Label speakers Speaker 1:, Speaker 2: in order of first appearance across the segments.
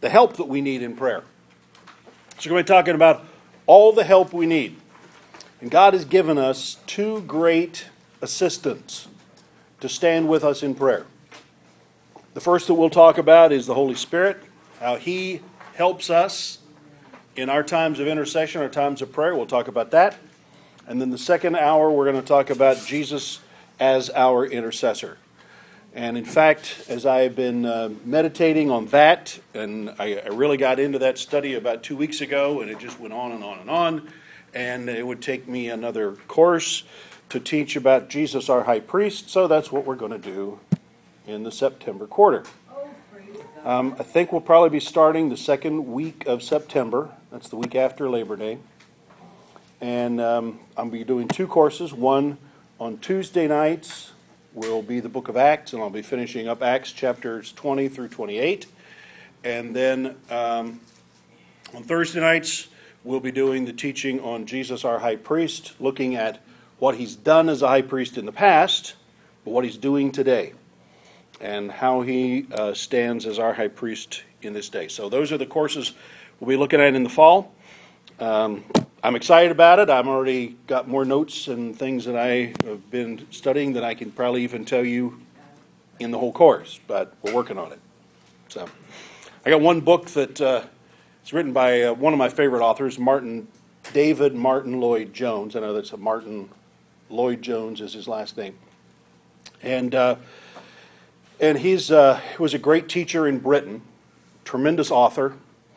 Speaker 1: the help that we need in prayer. So we're going to be talking about all the help we need. And God has given us two great assistants to stand with us in prayer. The first that we'll talk about is the Holy Spirit, how He helps us in our times of intercession, our times of prayer. We'll talk about that. And then the second hour, we're going to talk about Jesus as our intercessor. And in fact, as I have been meditating on that, and I really got into that study about 2 weeks ago, and it just went on and on and on. And it would take me another course to teach about Jesus, our high priest. So that's what we're going to do in the September quarter. I think we'll probably be starting the second week of September. That's the week after Labor Day. And I'll be doing two courses. One on Tuesday nights will be the book of Acts, and I'll be finishing up Acts chapters 20 through 28. And then on Thursday nights, we'll be doing the teaching on Jesus, our high priest, looking at what he's done as a high priest in the past, but what he's doing today, and how he stands as our high priest in this day. So those are the courses we'll be looking at in the fall. I'm excited about it. I've already got more notes and things that I have been studying that I can probably even tell you in the whole course, but we're working on it. So I got one book that is written by one of my favorite authors, David Martin Lloyd Jones. I know that's Martin Lloyd Jones is his last name. And he was a great teacher in Britain, tremendous author,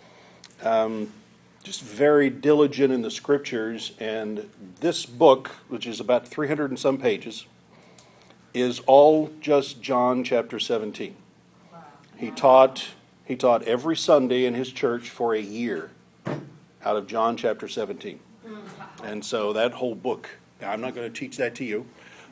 Speaker 1: just very diligent in the scriptures. And this book, which is about 300 and some pages, is all just John chapter 17. He taught every Sunday in his church for a year out of John chapter 17. And so that whole book, I'm not going to teach that to you.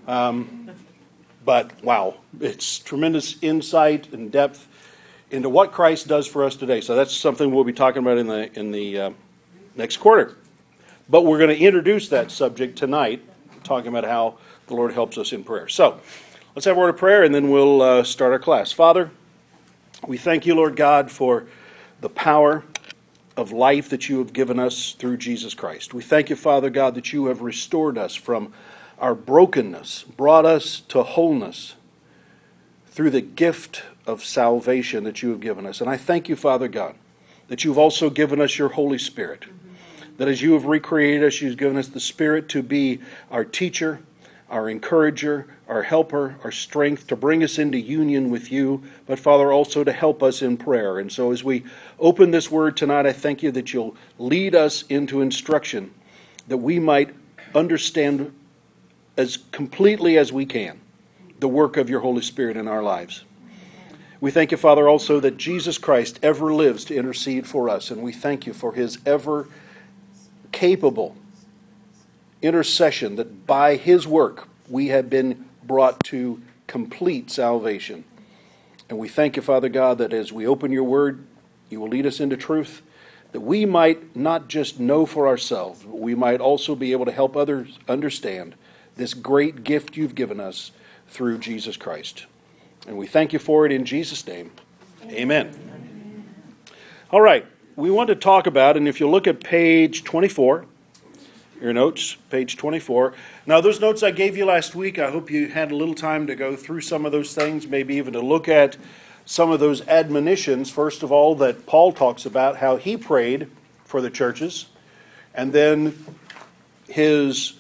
Speaker 1: But wow, it's tremendous insight and depth into what Christ does for us today. So that's something we'll be talking about in the next quarter. But we're going to introduce that subject tonight, talking about how the Lord helps us in prayer. So let's have a word of prayer, and then we'll start our class. Father, we thank you, Lord God, for the power of life that you have given us through Jesus Christ. We thank you, Father God, that you have restored us from our brokenness, brought us to wholeness through the gift of salvation that you have given us. And I thank you, Father God, that you've also given us your Holy Spirit, that as you have recreated us, you've given us the Spirit to be our teacher, our encourager, our helper, our strength, to bring us into union with you, but Father, also to help us in prayer. And so as we open this word tonight, I thank you that you'll lead us into instruction, that we might understand as completely as we can the work of your Holy Spirit in our lives. We thank you, Father, also that Jesus Christ ever lives to intercede for us, and we thank you for his ever capable intercession, that by his work we have been brought to complete salvation. And we thank you, Father God, that as we open your word, you will lead us into truth, that we might not just know for ourselves, but we might also be able to help others understand this great gift you've given us through Jesus Christ. And we thank you for it in Jesus' name. Amen. All right, we want to talk about, and if you look at page 24, your notes, page 24. Now, those notes I gave you last week, I hope you had a little time to go through some of those things, maybe even to look at some of those admonitions. First of all, that Paul talks about how he prayed for the churches, and then his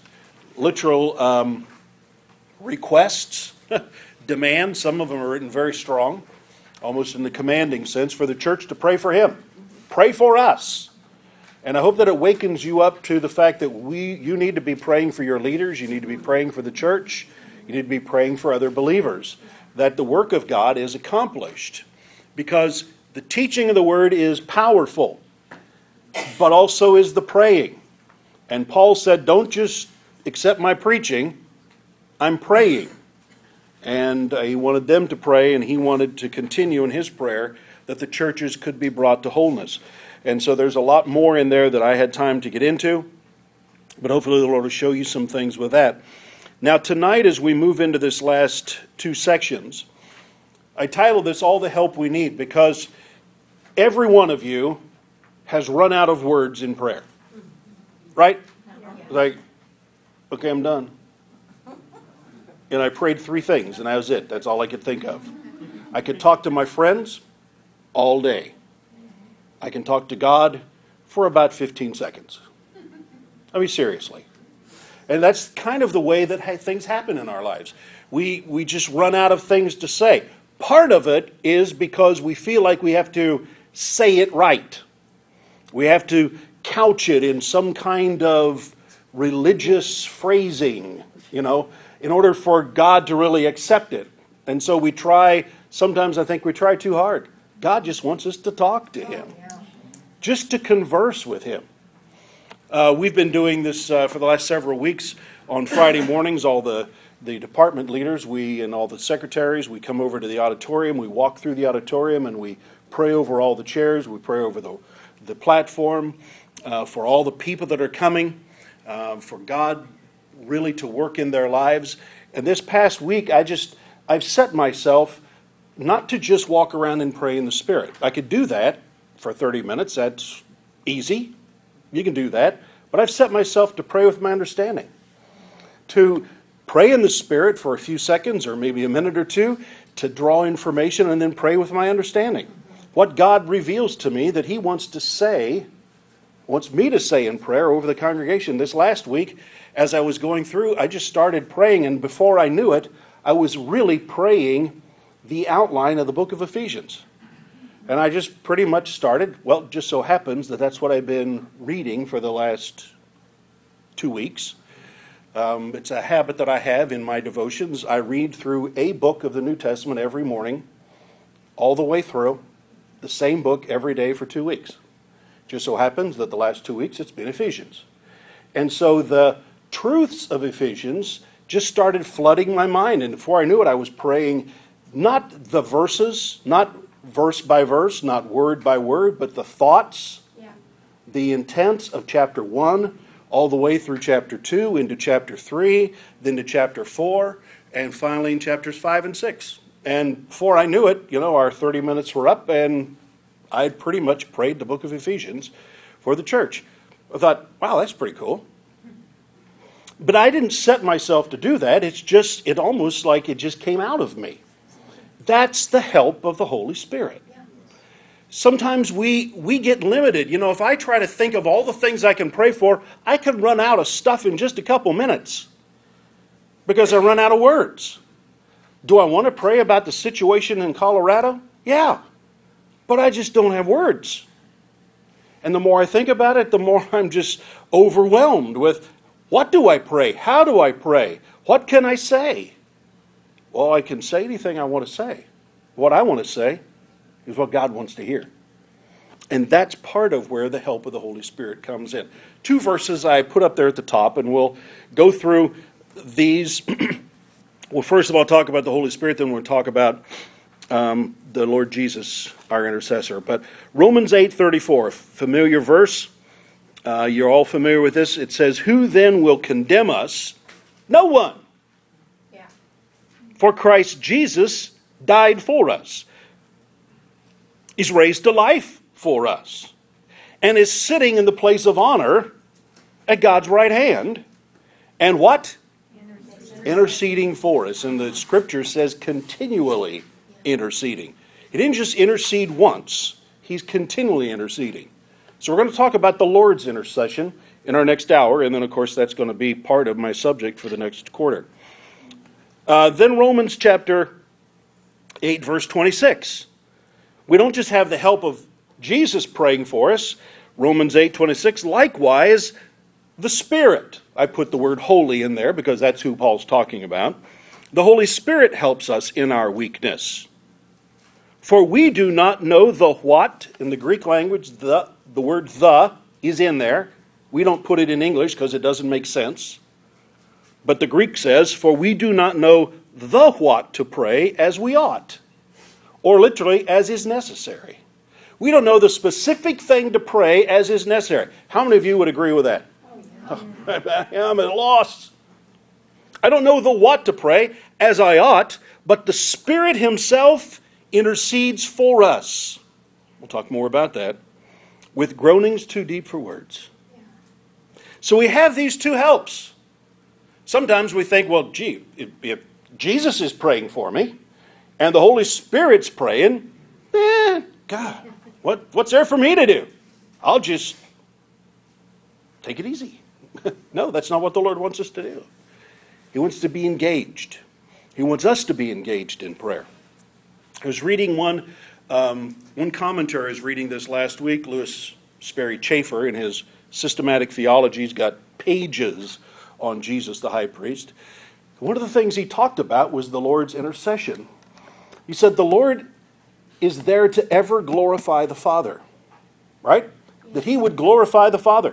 Speaker 1: literal requests, demands. Some of them are written very strong, almost in the commanding sense, for the church to pray for him. Pray for us. And I hope that it wakens you up to the fact that you need to be praying for your leaders, you need to be praying for the church, you need to be praying for other believers, that the work of God is accomplished. Because the teaching of the word is powerful, but also is the praying. And Paul said, don't just accept my preaching, I'm praying. And he wanted them to pray, and he wanted to continue in his prayer that the churches could be brought to wholeness. And so there's a lot more in there that I had time to get into, but hopefully the Lord will show you some things with that. Now tonight, as we move into this last two sections, I titled this All the Help We Need, because every one of you has run out of words in prayer. Right? Like, okay, I'm done. And I prayed 3 things, and that was it. That's all I could think of. I could talk to my friends all day. I can talk to God for about 15 seconds. I mean, seriously. And that's kind of the way that things happen in our lives. We just run out of things to say. Part of it is because we feel like we have to say it right. We have to couch it in some kind of religious phrasing, in order for God to really accept it. And so sometimes I think we try too hard. God just wants us to talk to Him, just to converse with Him. We've been doing this for the last several weeks on Friday mornings. All the department leaders, and all the secretaries, we come over to the auditorium, we walk through the auditorium, and we pray over all the chairs, we pray over the platform, for all the people that are coming, for God really to work in their lives. And this past week, I've set myself not to just walk around and pray in the Spirit. I could do that for 30 minutes. That's easy. You can do that. But I've set myself to pray with my understanding. To pray in the Spirit for a few seconds or maybe a minute or two, to draw information and then pray with my understanding. What God reveals to me that He wants me to say in prayer over the congregation. This last week, as I was going through, I just started praying, and before I knew it, I was really praying the outline of the book of Ephesians. And I just pretty much started, well, it just so happens that that's what I've been reading for the last 2 weeks. It's a habit that I have in my devotions. I read through a book of the New Testament every morning, all the way through, the same book every day for 2 weeks. Just so happens that the last 2 weeks it's been Ephesians. And so the truths of Ephesians just started flooding my mind. And before I knew it, I was praying not the verses, not verse by verse, not word by word, but the thoughts, the intents of chapter 1, all the way through chapter 2, into chapter 3, then to chapter 4, and finally in chapters 5 and 6. And before I knew it, our 30 minutes were up, and I'd pretty much prayed the book of Ephesians for the church. I thought, wow, that's pretty cool. But I didn't set myself to do that. It almost like it just came out of me. That's the help of the Holy Spirit. Sometimes we get limited. If I try to think of all the things I can pray for, I can run out of stuff in just a couple minutes because I run out of words. Do I want to pray about the situation in Colorado? Yeah, but I just don't have words. And the more I think about it, the more I'm just overwhelmed with, what do I pray? How do I pray? What can I say? Well, I can say anything I want to say. What I want to say is what God wants to hear. And that's part of where the help of the Holy Spirit comes in. 2 verses I put up there at the top, and we'll go through these. We'll first of all talk about the Holy Spirit, then we'll talk about the Lord Jesus, our intercessor. But Romans 8:34, familiar verse. You're all familiar with this. It says, "Who then will condemn us? No one. For Christ Jesus died for us. He's raised to life for us. And is sitting in the place of honor at God's right hand. And what? Interceding for us." And the scripture says continually interceding. He didn't just intercede once. He's continually interceding. So we're going to talk about the Lord's intercession in our next hour. And then, of course, that's going to be part of my subject for the next quarter. Then Romans chapter 8, verse 26. We don't just have the help of Jesus praying for us. Romans 8:26, likewise, the Spirit. I put the word holy in there because that's who Paul's talking about. The Holy Spirit helps us in our weakness. For we do not know the what. In the Greek language, the word the is in there. We don't put it in English because it doesn't make sense. But the Greek says, for we do not know the what to pray as we ought. Or literally, as is necessary. We don't know the specific thing to pray as is necessary. How many of you would agree with that? I'm at a loss. I don't know the what to pray as I ought, but the Spirit Himself intercedes for us. We'll talk more about that. With groanings too deep for words. So we have these two helps. Sometimes we think, well, gee, if Jesus is praying for me and the Holy Spirit's praying, God, what's there for me to do? I'll just take it easy. No, that's not what the Lord wants us to do. He wants to be engaged. He wants us to be engaged in prayer. I was reading one commentator, I was reading this last week, Louis Sperry Chafer, in his systematic theology. He's got pages on Jesus the high priest. One of the things he talked about was the Lord's intercession. He said the Lord is there to ever glorify the Father, right? That he would glorify the Father.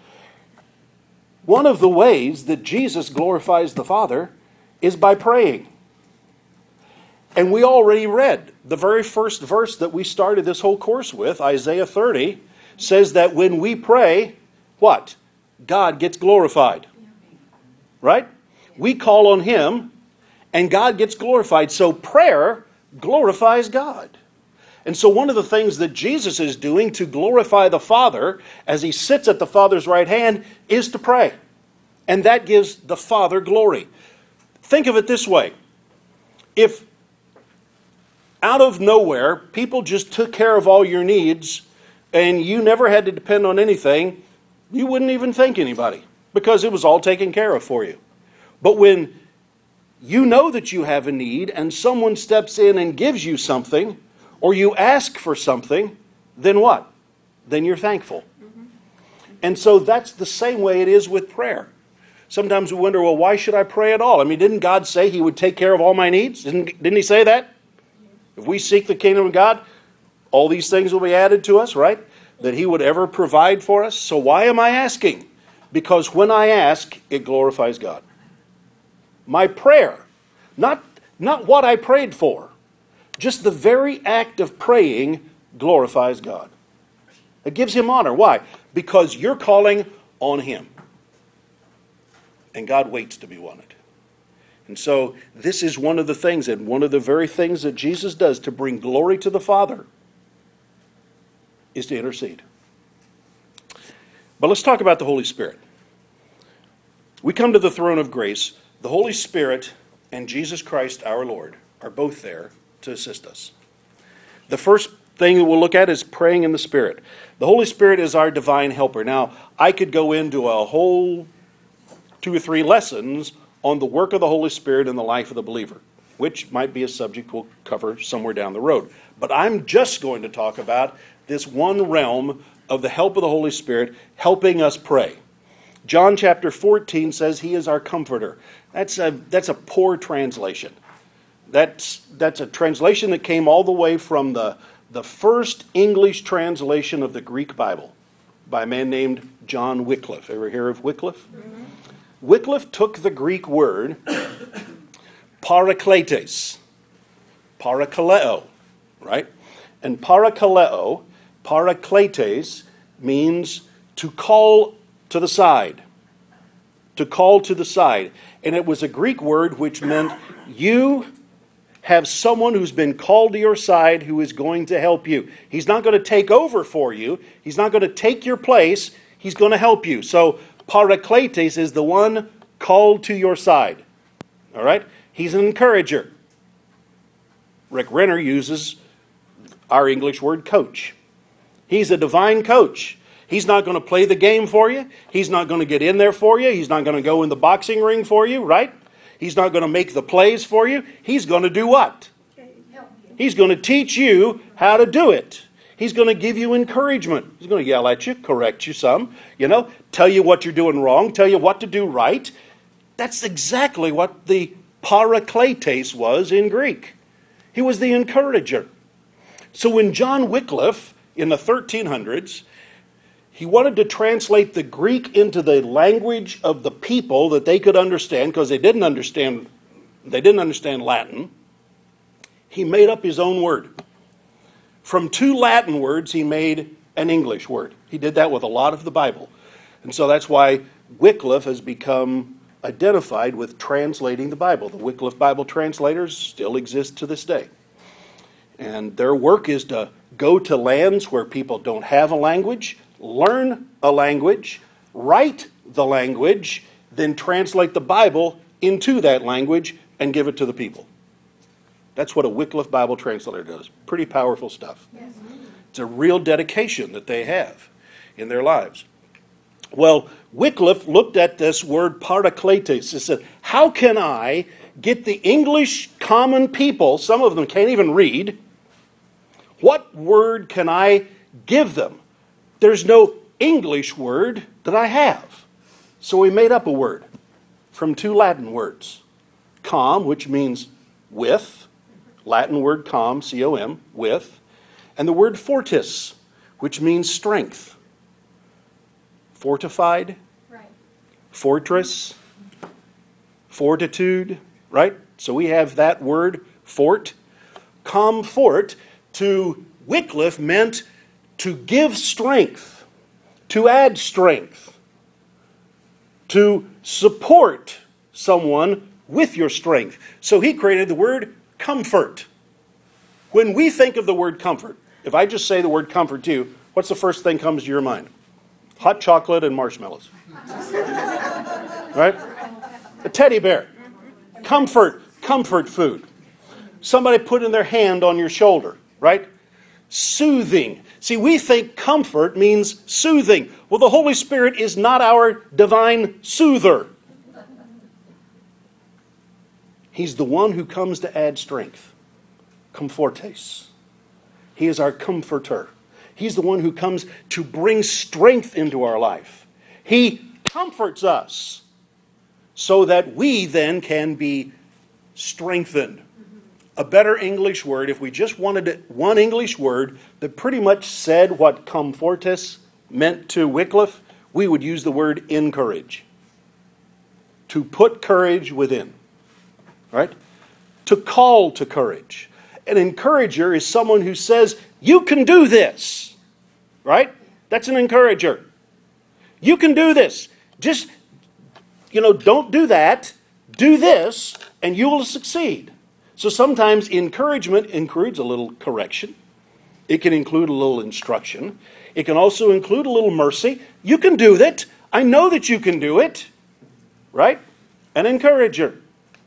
Speaker 1: One of the ways that Jesus glorifies the Father is by praying. And we already read the very first verse that we started this whole course with, Isaiah 30, says that when we pray, what? God gets glorified. Right? We call on him and God gets glorified. So prayer glorifies God. And so one of the things that Jesus is doing to glorify the Father as he sits at the Father's right hand is to pray. And that gives the Father glory. Think of it this way. If out of nowhere people just took care of all your needs and you never had to depend on anything, you wouldn't even thank anybody because it was all taken care of for you. But when you know that you have a need and someone steps in and gives you something, or you ask for something, then what? Then you're thankful. And so that's the same way it is with prayer. Sometimes we wonder, well, why should I pray at all? I mean, didn't God say he would take care of all my needs? Didn't he say that? If we seek the kingdom of God, all these things will be added to us, right? That he would ever provide for us. So why am I asking? Because when I ask, it glorifies God. My prayer, not what I prayed for, just the very act of praying glorifies God. It gives him honor. Why? Because you're calling on him. And God waits to be wanted. And so this is one of the things, and one of the very things that Jesus does to bring glory to the Father is to intercede. But let's talk about the Holy Spirit. We come to the throne of grace. The Holy Spirit and Jesus Christ our Lord are both there to assist us. The first thing that we'll look at is praying in the Spirit. The Holy Spirit is our divine helper. Now, I could go into a whole 2 or 3 lessons on the work of the Holy Spirit in the life of the believer, which might be a subject we'll cover somewhere down the road. But I'm just going to talk about this one realm of the help of the Holy Spirit helping us pray. John chapter 14 says he is our comforter. That's a poor translation. That's a translation that came all the way from the first English translation of the Greek Bible by a man named John Wycliffe. Ever hear of Wycliffe? Mm-hmm. Wycliffe took the Greek word parakletes, parakaleo, right? And parakletes means to call to the side. To call to the side. And it was a Greek word which meant you have someone who's been called to your side who is going to help you. He's not going to take over for you. He's not going to take your place. He's going to help you. So parakletes is the one called to your side. All right? He's an encourager. Rick Renner uses our English word coach. He's a divine coach. He's not going to play the game for you. He's not going to get in there for you. He's not going to go in the boxing ring for you, right? He's not going to make the plays for you. He's going to do what? He's going to teach you how to do it. He's going to give you encouragement. He's going to yell at you, correct you some, tell you what you're doing wrong, tell you what to do right. That's exactly what the parakletes was in Greek. He was the encourager. So when John Wycliffe, in the 1300s, he wanted to translate the Greek into the language of the people that they could understand, because they didn't understand Latin, he made up his own word. From 2 Latin words, he made an English word. He did that with a lot of the Bible. And so that's why Wycliffe has become identified with translating the Bible. The Wycliffe Bible translators still exist to this day. And their work is to go to lands where people don't have a language, learn a language, write the language, then translate the Bible into that language and give it to the people. That's what a Wycliffe Bible translator does. Pretty powerful stuff. Yes. It's a real dedication that they have in their lives. Well, Wycliffe looked at this word parakletos. He said, how can I get the English common people, some of them can't even read, what word can I give them? There's no English word that I have. So he made up a word from two Latin words. Com, which means with, Latin word com, C-O-M, with, and the word fortis, which means strength. Fortified, right. Fortress, fortitude, right? So we have that word, fort. Comfort, to Wycliffe, meant to give strength, to add strength, to support someone with your strength. So he created the word comfort. When we think of the word comfort, if I just say the word comfort to you, what's the first thing comes to your mind? Hot chocolate and marshmallows. Right? A teddy bear. Comfort food. Somebody putting their hand on your shoulder, right? Soothing. See, we think comfort means soothing. Well, the Holy Spirit is not our divine soother. He's the one who comes to add strength. Comfortes. He is our comforter. He's the one who comes to bring strength into our life. He comforts us so that we then can be strengthened. A better English word, if we just wanted one English word that pretty much said what comfortus meant to Wycliffe, we would use the word encourage. To put courage within. Right? To call to courage. An encourager is someone who says, you can do this. Right? That's an encourager. You can do this. Just, don't do that. Do this, and you will succeed. So sometimes encouragement includes a little correction. It can include a little instruction. It can also include a little mercy. You can do that. I know that you can do it. Right? An encourager.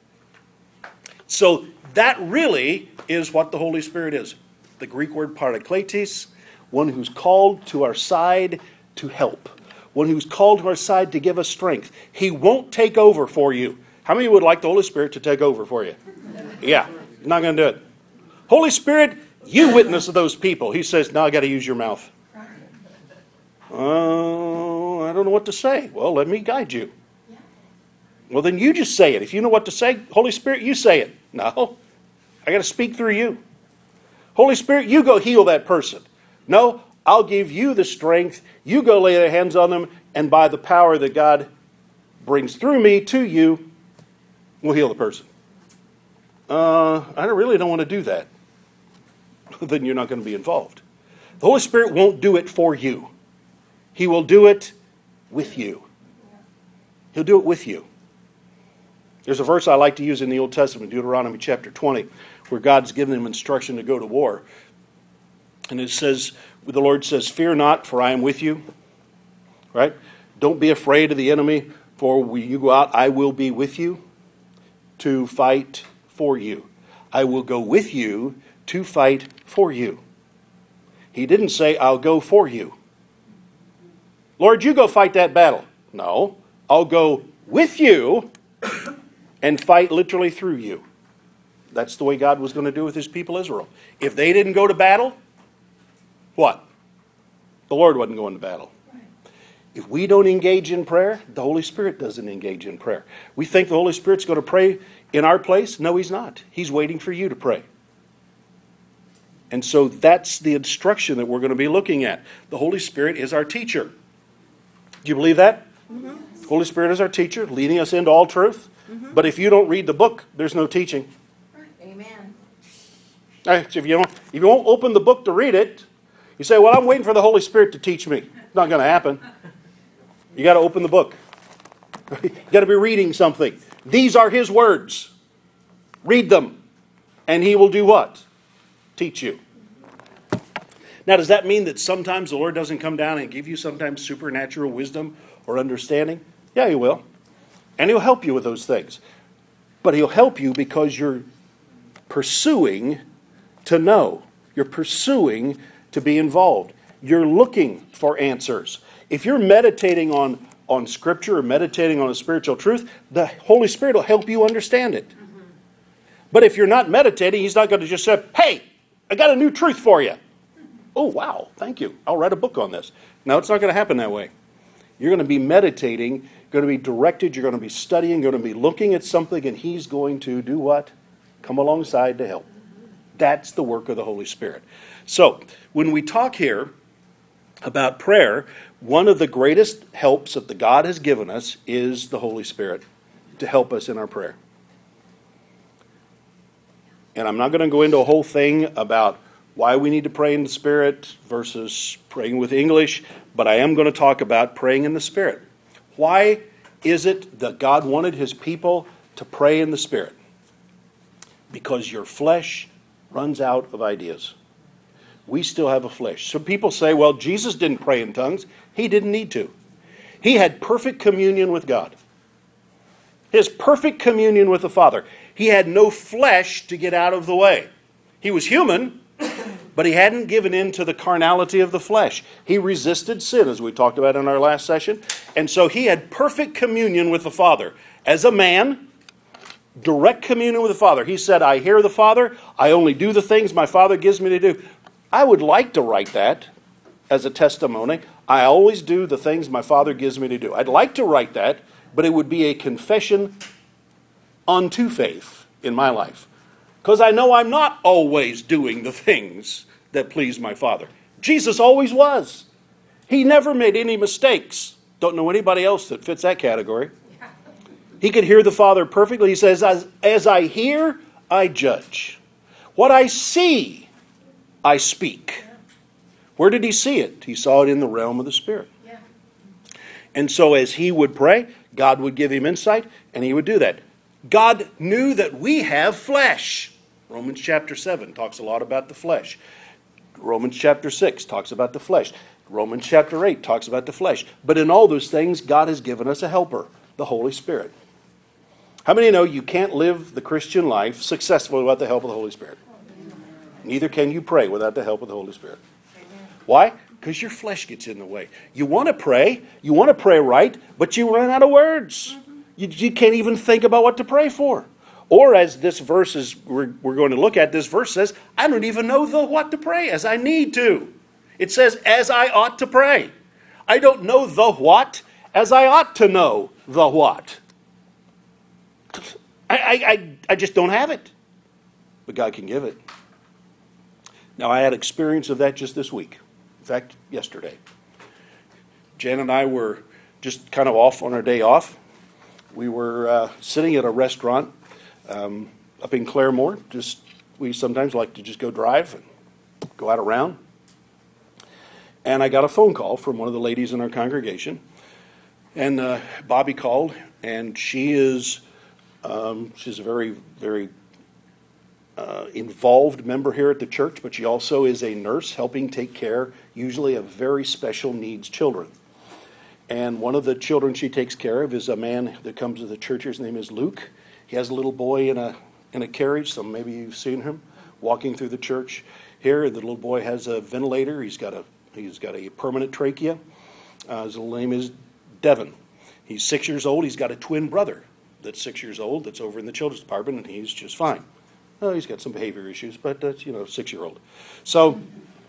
Speaker 1: So that really is what the Holy Spirit is. The Greek word parakletos, one who's called to our side to help. One who's called to our side to give us strength. He won't take over for you. How many would like the Holy Spirit to take over for you? Yeah, he's not going to do it. Holy Spirit, you witness of those people. He says, now I got to use your mouth. Oh, I don't know what to say. Well, let me guide you. Well, then you just say it. If you know what to say, Holy Spirit, you say it. No, I got to speak through you. Holy Spirit, you go heal that person. No, I'll give you the strength. You go lay your hands on them, and by the power that God brings through me to you, we'll heal the person. I really don't want to do that. Then you're not going to be involved. The Holy Spirit won't do it for you. He will do it with you. He'll do it with you. There's a verse I like to use in the Old Testament, Deuteronomy chapter 20, where God's given them instruction to go to war. And it says, the Lord says, fear not, for I am with you. Right? Don't be afraid of the enemy, for when you go out, I will be with you to fight for you. I will go with you to fight for you. He didn't say, I'll go for you. Lord, you go fight that battle. No, I'll go with you and fight literally through you. That's the way God was going to do with his people Israel. If they didn't go to battle, what? The Lord wasn't going to battle. If we don't engage in prayer, the Holy Spirit doesn't engage in prayer. We think the Holy Spirit's going to pray in our place. No, he's not. He's waiting for you to pray. And so that's the instruction that we're going to be looking at. The Holy Spirit is our teacher. Do you believe that? Mm-hmm. Holy Spirit is our teacher, leading us into all truth. Mm-hmm. But if you don't read the book, there's no teaching.
Speaker 2: Amen.
Speaker 1: So if you won't open the book to read it, you say, well, I'm waiting for the Holy Spirit to teach me. It's not going to happen. You got to open the book. You got to be reading something. These are his words. Read them. And he will do what? Teach you. Now, does that mean that sometimes the Lord doesn't come down and give you sometimes supernatural wisdom or understanding? Yeah, He will. And He'll help you with those things. But He'll help you because you're pursuing to know. You're pursuing to be involved. You're looking for answers. If you're meditating on Scripture or meditating on a spiritual truth, the Holy Spirit will help you understand it. But if you're not meditating, He's not going to just say, hey, I got a new truth for you. Oh, wow, thank you. I'll write a book on this. No, it's not going to happen that way. You're going to be meditating, going to be directed, you're going to be studying, you're going to be looking at something, and He's going to do what? Come alongside to help. That's the work of the Holy Spirit. So, when we talk here about prayer, one of the greatest helps that the God has given us is the Holy Spirit to help us in our prayer. And I'm not going to go into a whole thing about why we need to pray in the Spirit versus praying with English, but I am going to talk about praying in the Spirit. Why is it that God wanted His people to pray in the Spirit? Because your flesh runs out of ideas. We still have a flesh. So people say, well, Jesus didn't pray in tongues. He didn't need to. He had perfect communion with God. His perfect communion with the Father. He had no flesh to get out of the way. He was human, but he hadn't given in to the carnality of the flesh. He resisted sin, as we talked about in our last session. And so he had perfect communion with the Father. As a man, direct communion with the Father. He said, I hear the Father. I only do the things my Father gives me to do. I would like to write that as a testimony. I always do the things my Father gives me to do. I'd like to write that, but it would be a confession unto faith in my life. Because I know I'm not always doing the things that please my Father. Jesus always was. He never made any mistakes. Don't know anybody else that fits that category. He could hear the Father perfectly. He says, as I hear, I judge. What I see, I speak. Where did he see it? He saw it in the realm of the Spirit. Yeah. And so as he would pray, God would give him insight, and he would do that. God knew that we have flesh. Romans chapter 7 talks a lot about the flesh. Romans chapter 6 talks about the flesh. Romans chapter 8 talks about the flesh. But in all those things, God has given us a helper, the Holy Spirit. How many know you can't live the Christian life successfully without the help of the Holy Spirit? Neither can you pray without the help of the Holy Spirit. Why? Because your flesh gets in the way. You want to pray right, but you run out of words. You can't even think about what to pray for. Or as this verse is, we're going to look at, this verse says, I don't even know what to pray as I need to. It says, as I ought to pray. I don't know the what as I ought to know the what. I just don't have it. But God can give it. Now, I had experience of that just this week. In fact, yesterday. Jan and I were just kind of off on our day off. We were sitting at a restaurant up in Claremore. We sometimes like to just go drive and go out around. And I got a phone call from one of the ladies in our congregation. And Bobby called, and she's a very, very involved member here at the church, but she also is a nurse helping take care, usually, of very special needs children. And one of the children she takes care of is a man that comes to the church. His name is Luke. He has a little boy in a carriage, so maybe you've seen him walking through the church here. The little boy has a ventilator. He's got a permanent trachea. His little name is Devin. He's 6 years old. He's got a twin brother that's 6 years old that's over in the children's department, and he's just fine. Oh, he's got some behavior issues, but that's, 6-year-old. So,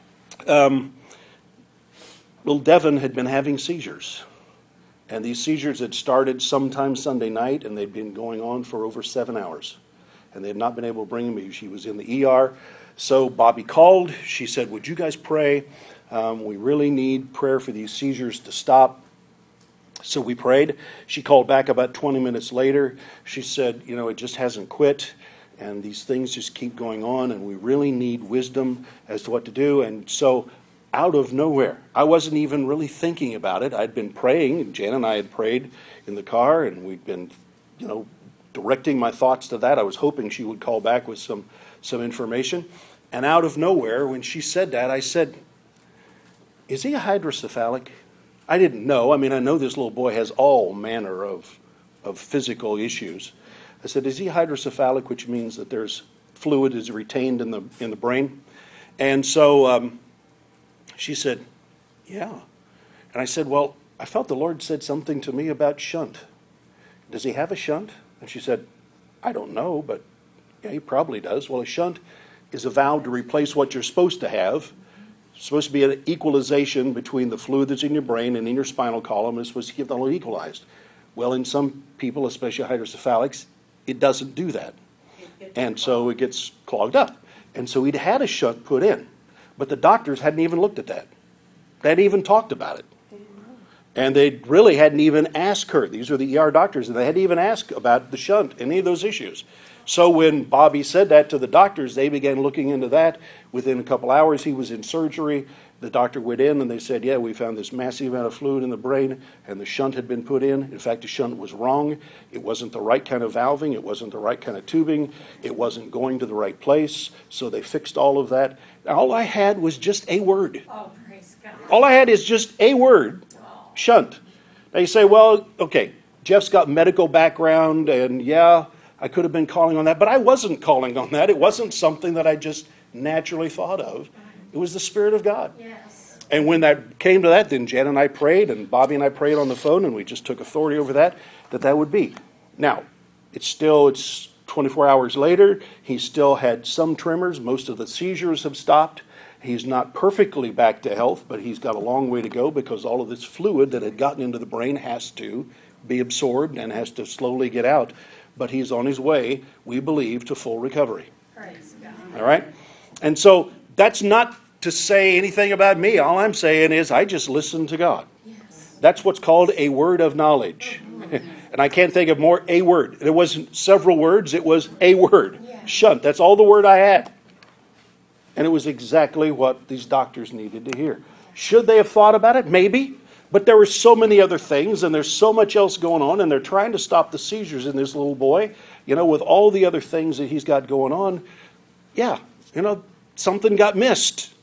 Speaker 1: little Devin had been having seizures. And these seizures had started sometime Sunday night, and they'd been going on for over 7 hours. And they had not been able to bring him. She was in the ER. So Bobby called. She said, would you guys pray? We really need prayer for these seizures to stop. So we prayed. She called back about 20 minutes later. She said, it just hasn't quit. And these things just keep going on, and we really need wisdom as to what to do. And so out of nowhere, I wasn't even really thinking about it. I'd been praying. Jan and I had prayed in the car, and we'd been, directing my thoughts to that. I was hoping she would call back with some information. And out of nowhere, when she said that, I said, is he a hydrocephalic? I didn't know. I mean, I know this little boy has all manner of physical issues. I said, is he hydrocephalic, which means that there's fluid is retained in the brain? And so she said, yeah. And I said, well, I felt the Lord said something to me about shunt. Does he have a shunt? And she said, I don't know, but yeah, he probably does. Well, a shunt is a valve to replace what you're supposed to have. It's supposed to be an equalization between the fluid that's in your brain and in your spinal column. It's supposed to keep them all equalized. Well, in some people, especially hydrocephalics, it doesn't do that. And so it gets clogged up. And so he'd had a shunt put in. But the doctors hadn't even looked at that. They hadn't even talked about it. And they really hadn't even asked her. These were the ER doctors, and they hadn't even asked about the shunt, any of those issues. So when Bobby said that to the doctors, they began looking into that. Within a couple hours, he was in surgery. The doctor went in, and they said, yeah, we found this massive amount of fluid in the brain, and the shunt had been put in. In fact, the shunt was wrong. It wasn't the right kind of valving. It wasn't the right kind of tubing. It wasn't going to the right place. So they fixed all of that. All I had was just a word.
Speaker 2: Oh, praise God.
Speaker 1: All I had is just a word, shunt. Now you say, well, okay, Jeff's got medical background, and yeah, I could have been calling on that, but I wasn't calling on that. It wasn't something that I just naturally thought of. It was the Spirit of God.
Speaker 2: Yes.
Speaker 1: And when that came to that, then Jen and I prayed, and Bobby and I prayed on the phone, and we just took authority over that would be. Now, it's 24 hours later. He still had some tremors. Most of the seizures have stopped. He's not perfectly back to health, but he's got a long way to go because all of this fluid that had gotten into the brain has to be absorbed and has to slowly get out. But he's on his way, we believe, to full recovery.
Speaker 2: Praise God.
Speaker 1: All right? And so that's not to say anything about me. All I'm saying is I just listen to God.
Speaker 2: Yes.
Speaker 1: That's what's called a word of knowledge. And I can't think of more, a word. It wasn't several words, it was a word.
Speaker 2: Yeah.
Speaker 1: Shunt. That's all the word I had. And it was exactly what these doctors needed to hear. Should they have thought about it? Maybe. But there were so many other things, and there's so much else going on, and they're trying to stop the seizures in this little boy, with all the other things that he's got going on. Yeah, something got missed,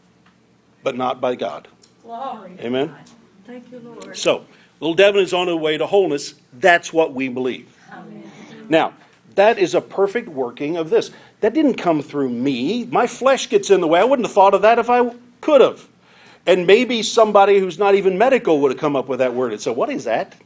Speaker 1: but not by God.
Speaker 2: Glory.
Speaker 1: Amen?
Speaker 2: God. Thank you, Lord.
Speaker 1: So, little Devin is on the way to wholeness. That's what we believe.
Speaker 2: Amen.
Speaker 1: Now, that is a perfect working of this. That didn't come through me. My flesh gets in the way. I wouldn't have thought of that if I could have. And maybe somebody who's not even medical would have come up with that word and said, what is that?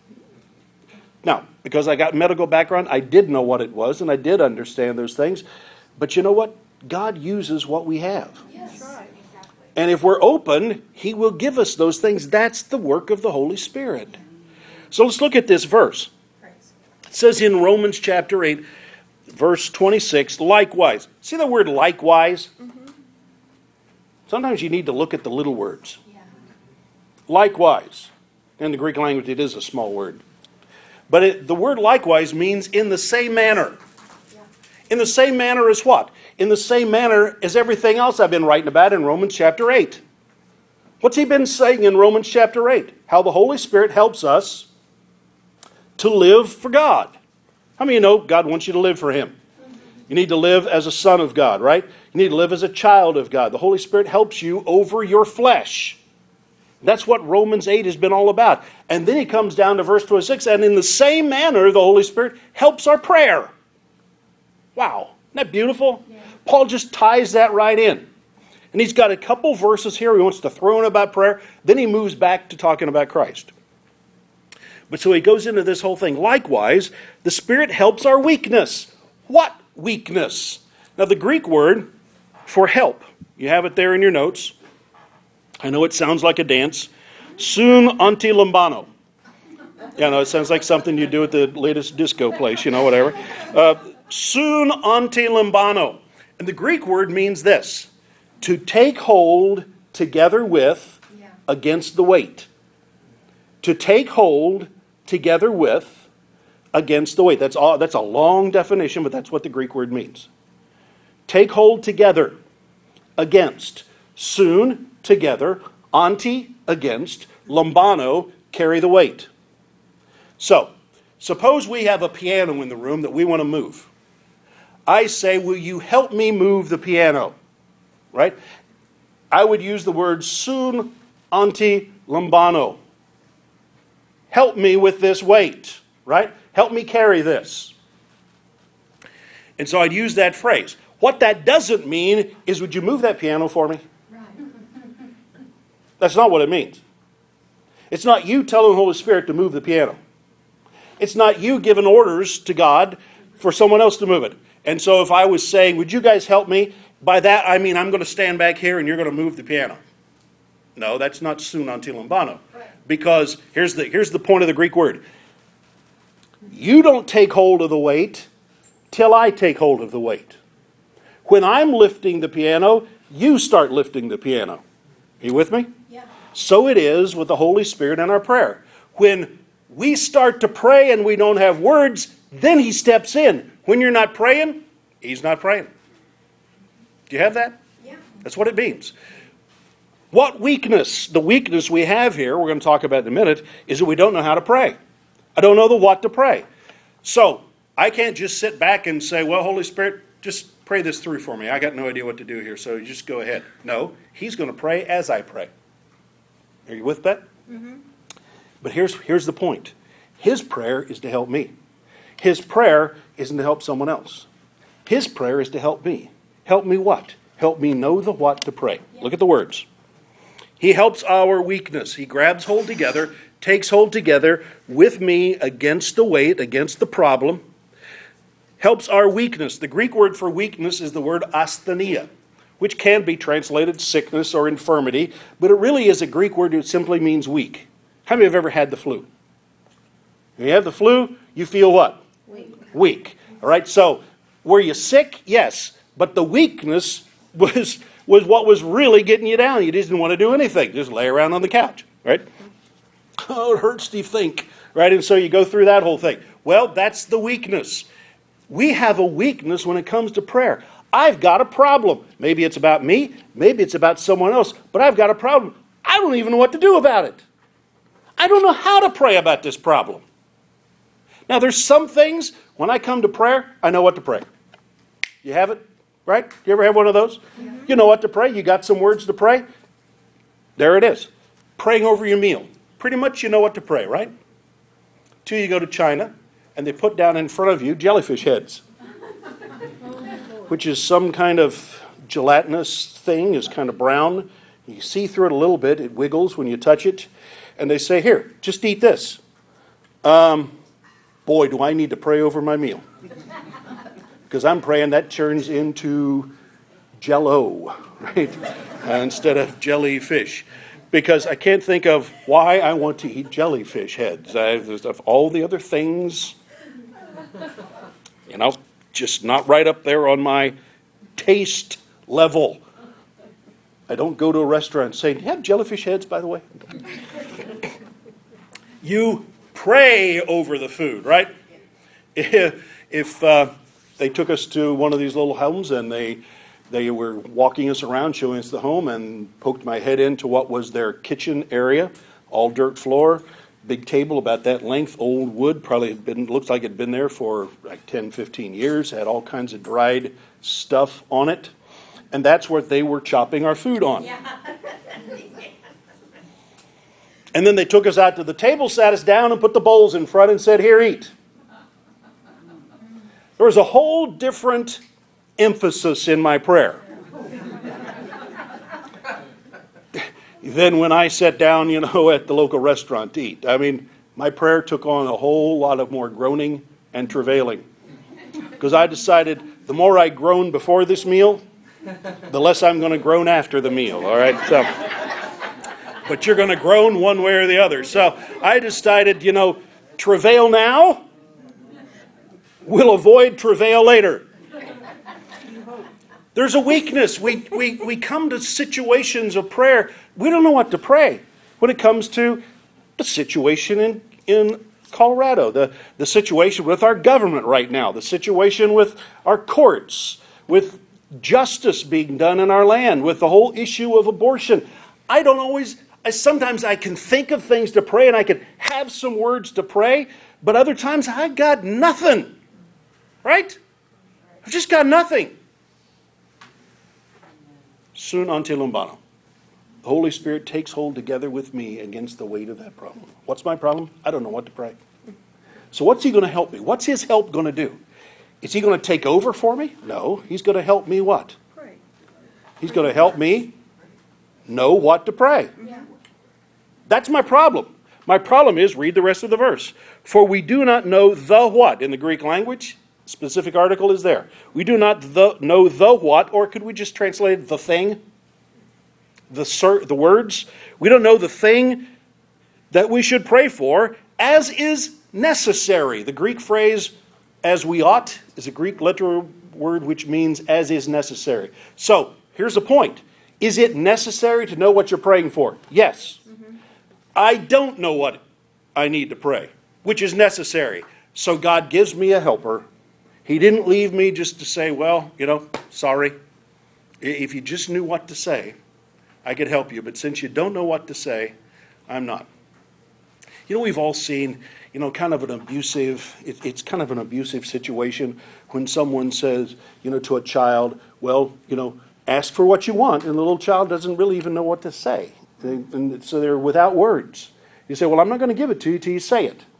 Speaker 1: Now, because I got medical background, I did know what it was, and I did understand those things. But you know what? God uses what we have.
Speaker 2: Yes. That's right. Exactly.
Speaker 1: And if we're open, He will give us those things. That's the work of the Holy Spirit. So let's look at this verse.
Speaker 2: Praise.
Speaker 1: It says in Romans chapter 8, verse 26, likewise. See the word likewise? Mm-hmm. Sometimes you need to look at the little words.
Speaker 2: Yeah.
Speaker 1: Likewise. In the Greek language, it is a small word. But the word likewise means in the same manner.
Speaker 2: Yeah.
Speaker 1: In the same manner as what? In the same manner as everything else I've been writing about in Romans chapter 8. What's he been saying in Romans chapter 8? How the Holy Spirit helps us to live for God. How many of you know God wants you to live for Him? You need to live as a son of God, right? You need to live as a child of God. The Holy Spirit helps you over your flesh. That's what Romans 8 has been all about. And then he comes down to verse 26, and in the same manner, the Holy Spirit helps our prayer. Wow, isn't that beautiful? Yeah. Paul just ties that right in. And he's got a couple verses here he wants to throw in about prayer. Then he moves back to talking about Christ. But so he goes into this whole thing. Likewise, the Spirit helps our weakness. What weakness? Now the Greek word for help, you have it there in your notes. I know it sounds like a dance. Sun anti lambano. Yeah, no, it sounds like something you do at the latest disco place, whatever. Sun anti lambano. And the Greek word means this: to take hold together with, against the weight. To take hold together with, against the weight. That's a long definition, but that's what the Greek word means. Take hold together, against. Soon, together. Anti, against. Lambano, carry the weight. So, suppose we have a piano in the room that we want to move. I say, will you help me move the piano? Right? I would use the word sun anti lambano. Help me with this weight, right? Help me carry this. And so I'd use that phrase. What that doesn't mean is, would you move that piano for me?
Speaker 2: Right.
Speaker 1: That's not what it means. It's not you telling the Holy Spirit to move the piano. It's not you giving orders to God for someone else to move it. And so if I was saying, would you guys help me? By that I mean I'm going to stand back here and you're going to move the piano. No, that's not sun anti lambano. Because here's the point of the Greek word. You don't take hold of the weight till I take hold of the weight. When I'm lifting the piano, you start lifting the piano. Are you with me?
Speaker 2: Yeah.
Speaker 1: So it is with the Holy Spirit in our prayer. When we start to pray and we don't have words, then He steps in. When you're not praying, He's not praying. Do you have that?
Speaker 2: Yeah.
Speaker 1: That's what it means. What weakness? The weakness we have here, we're going to talk about in a minute, is that we don't know how to pray. I don't know the what to pray. So I can't just sit back and say, well, Holy Spirit, just pray this through for me. I got no idea what to do here, so you just go ahead. No, He's going to pray as I pray. Are you with that? Mm-hmm. But here's the point. His prayer is to help me. His prayer isn't to help someone else. His prayer is to help me. Help me what? Help me know the what to pray. Look at the words. He helps our weakness. He grabs hold together, takes hold together with me against the weight, against the problem. Helps our weakness. The Greek word for weakness is the word asthenia, which can be translated sickness or infirmity, but it really is a Greek word that simply means weak. How many have ever had the flu? When you have the flu, you feel what? Weak. All right, so were you sick? Yes, but the weakness was what was really getting you down. You didn't want to do anything. Just lay around on the couch, right? Oh, it hurts to think, right? And so you go through that whole thing. Well, that's the weakness. We have a weakness when it comes to prayer. I've got a problem. Maybe it's about me. Maybe it's about someone else. But I've got a problem. I don't even know what to do about it. I don't know how to pray about this problem. Now, there's some things, when I come to prayer, I know what to pray. You have it? Right? You ever have one of those? Yeah. You know what to pray. You got some words to pray. There it is. Praying over your meal. Pretty much you know what to pray, right? Till you go to China, and they put down in front of you jellyfish heads, which is some kind of gelatinous thing, is kind of brown. You see through it a little bit. It wiggles when you touch it. And they say, here, just eat this. Boy, do I need to pray over my meal. Because I'm praying that turns into Jell-O, right? Instead of jellyfish. Because I can't think of why I want to eat jellyfish heads. Of all the other things, just not right up there on my taste level. I don't go to a restaurant saying, do you have jellyfish heads, by the way? You pray over the food, right? If they took us to one of these little homes and they were walking us around, showing us the home, and poked my head into what was their kitchen area, all dirt floor, big table about that length, old wood, probably looks like it had been there for like 10, 15 years, had all kinds of dried stuff on it. And that's what they were chopping our food on. Yeah. And then they took us out to the table, sat us down, and put the bowls in front and said, here, eat. There was a whole different emphasis in my prayer than when I sat down, at the local restaurant to eat. I mean, my prayer took on a whole lot of more groaning and travailing. Because I decided the more I groan before this meal, the less I'm going to groan after the meal, all right? So, but you're going to groan one way or the other. So I decided, travail now, we'll avoid travail later. There's a weakness. We come to situations of prayer. We don't know what to pray when it comes to the situation in Colorado, the situation with our government right now, the situation with our courts, with justice being done in our land, with the whole issue of abortion. Sometimes I can think of things to pray and I can have some words to pray, but other times I got nothing. Right? I've just got nothing. Sun ante lambano. The The Holy Spirit takes hold together with me against the weight of that problem. What's my problem? I don't know what to pray. So what's he going to help me? What's his help going to do? Is he going to take over for me? No. He's going to help me what?
Speaker 2: Pray.
Speaker 1: He's going to help me know what to pray.
Speaker 2: Yeah.
Speaker 1: That's my problem. My problem is, read the rest of the verse. For we do not know the what in the Greek language. Specific article is there. We do not know the what, or could we just translate the thing? The words? We don't know the thing that we should pray for as is necessary. The Greek phrase, as we ought, is a Greek literal word which means as is necessary. So, here's the point. Is it necessary to know what you're praying for? Yes. I don't know what I need to pray, which is necessary. So God gives me a helper. He didn't leave me just to say, well, sorry. If you just knew what to say, I could help you. But since you don't know what to say, I'm not. We've all seen, kind of an abusive, it's kind of an abusive situation when someone says, to a child, well, ask for what you want. And the little child doesn't really even know what to say. And so they're without words. You say, well, I'm not going to give it to you till you say it.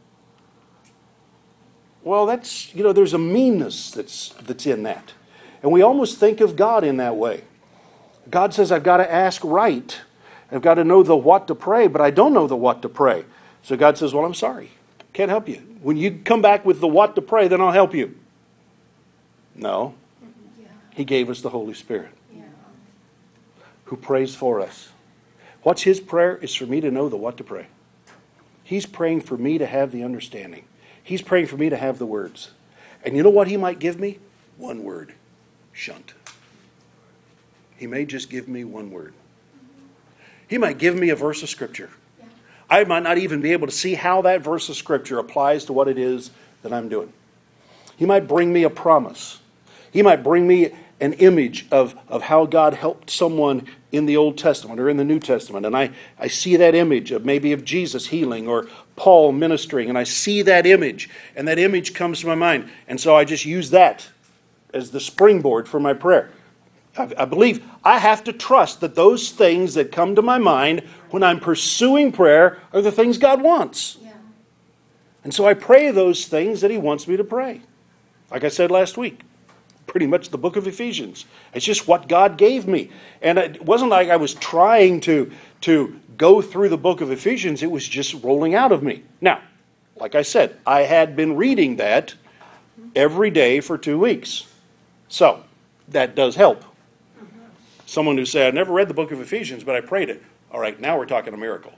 Speaker 1: Well, that's, there's a meanness that's in that. And we almost think of God in that way. God says, I've got to ask right. I've got to know the what to pray, but I don't know the what to pray. So God says, well, I'm sorry. Can't help you. When you come back with the what to pray, then I'll help you. No. He gave us the Holy Spirit who prays for us. What's his prayer? Is for me to know the what to pray. He's praying for me to have the understanding. He's praying for me to have the words. And you know what he might give me? One word. Shunt. He may just give me one word. He might give me a verse of Scripture. I might not even be able to see how that verse of Scripture applies to what it is that I'm doing. He might bring me a promise. He might bring me an image of how God helped someone in the Old Testament or in the New Testament. And I see that image of maybe of Jesus healing or Paul ministering. And I see that image. And that image comes to my mind. And so I just use that as the springboard for my prayer. I believe I have to trust that those things that come to my mind when I'm pursuing prayer are the things God wants. Yeah. And so I pray those things that he wants me to pray. Like I said last week, pretty much the book of Ephesians. It's just what God gave me. And it wasn't like I was trying to go through the book of Ephesians. It was just rolling out of me. Now, like I said, I had been reading that every day for 2 weeks. So, that does help. Someone who said, I've never read the book of Ephesians, but I prayed it. All right, now we're talking a miracle.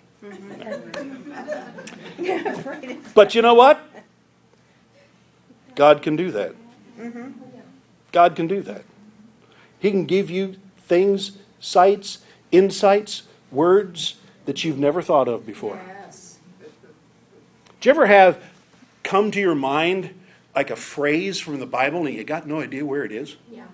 Speaker 1: But you know what? God can do that. God can do that. He can give you things, sights, insights, words that you've never thought of before.
Speaker 2: Yes.
Speaker 1: Do you ever have come to your mind like a phrase from the Bible and you got no idea where it is?
Speaker 2: Yeah.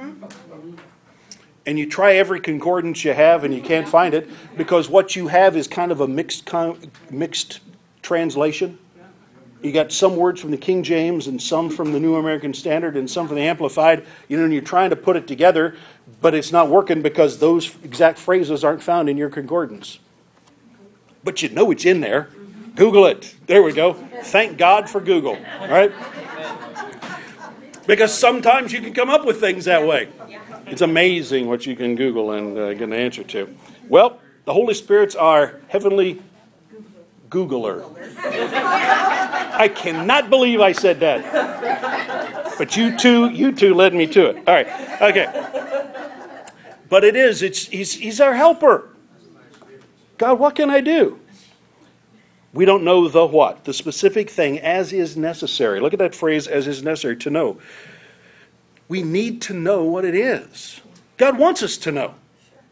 Speaker 1: And you try every concordance you have and you can't find it because what you have is kind of a mixed translation. You got some words from the King James and some from the New American Standard and some from the Amplified. And you're trying to put it together, but it's not working because those exact phrases aren't found in your concordance. But you know it's in there. Google it. There we go. Thank God for Google. All right? Because sometimes you can come up with things that way. It's amazing what you can Google and get an answer to. Well, the Holy Spirit's our heavenly Googler. I cannot believe I said that. But you two led me to it. All right. Okay. But he's our helper. God, what can I do? We don't know the what, the specific thing, as is necessary. Look at that phrase, as is necessary, to know. We need to know what it is. God wants us to know.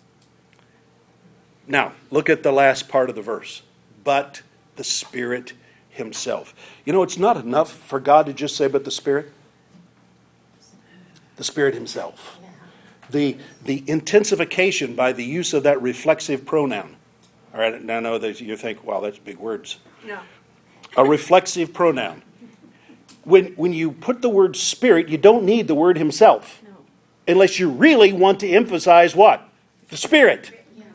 Speaker 1: Now, look at the last part of the verse. But the Spirit himself. It's not enough for God to just say, but the Spirit. The Spirit himself. The intensification by the use of that reflexive pronoun. All right, now I know that you think, wow, that's big words.
Speaker 2: No.
Speaker 1: A reflexive pronoun. When you put the word Spirit, you don't need the word himself.
Speaker 2: No.
Speaker 1: Unless you really want to emphasize what? The Spirit.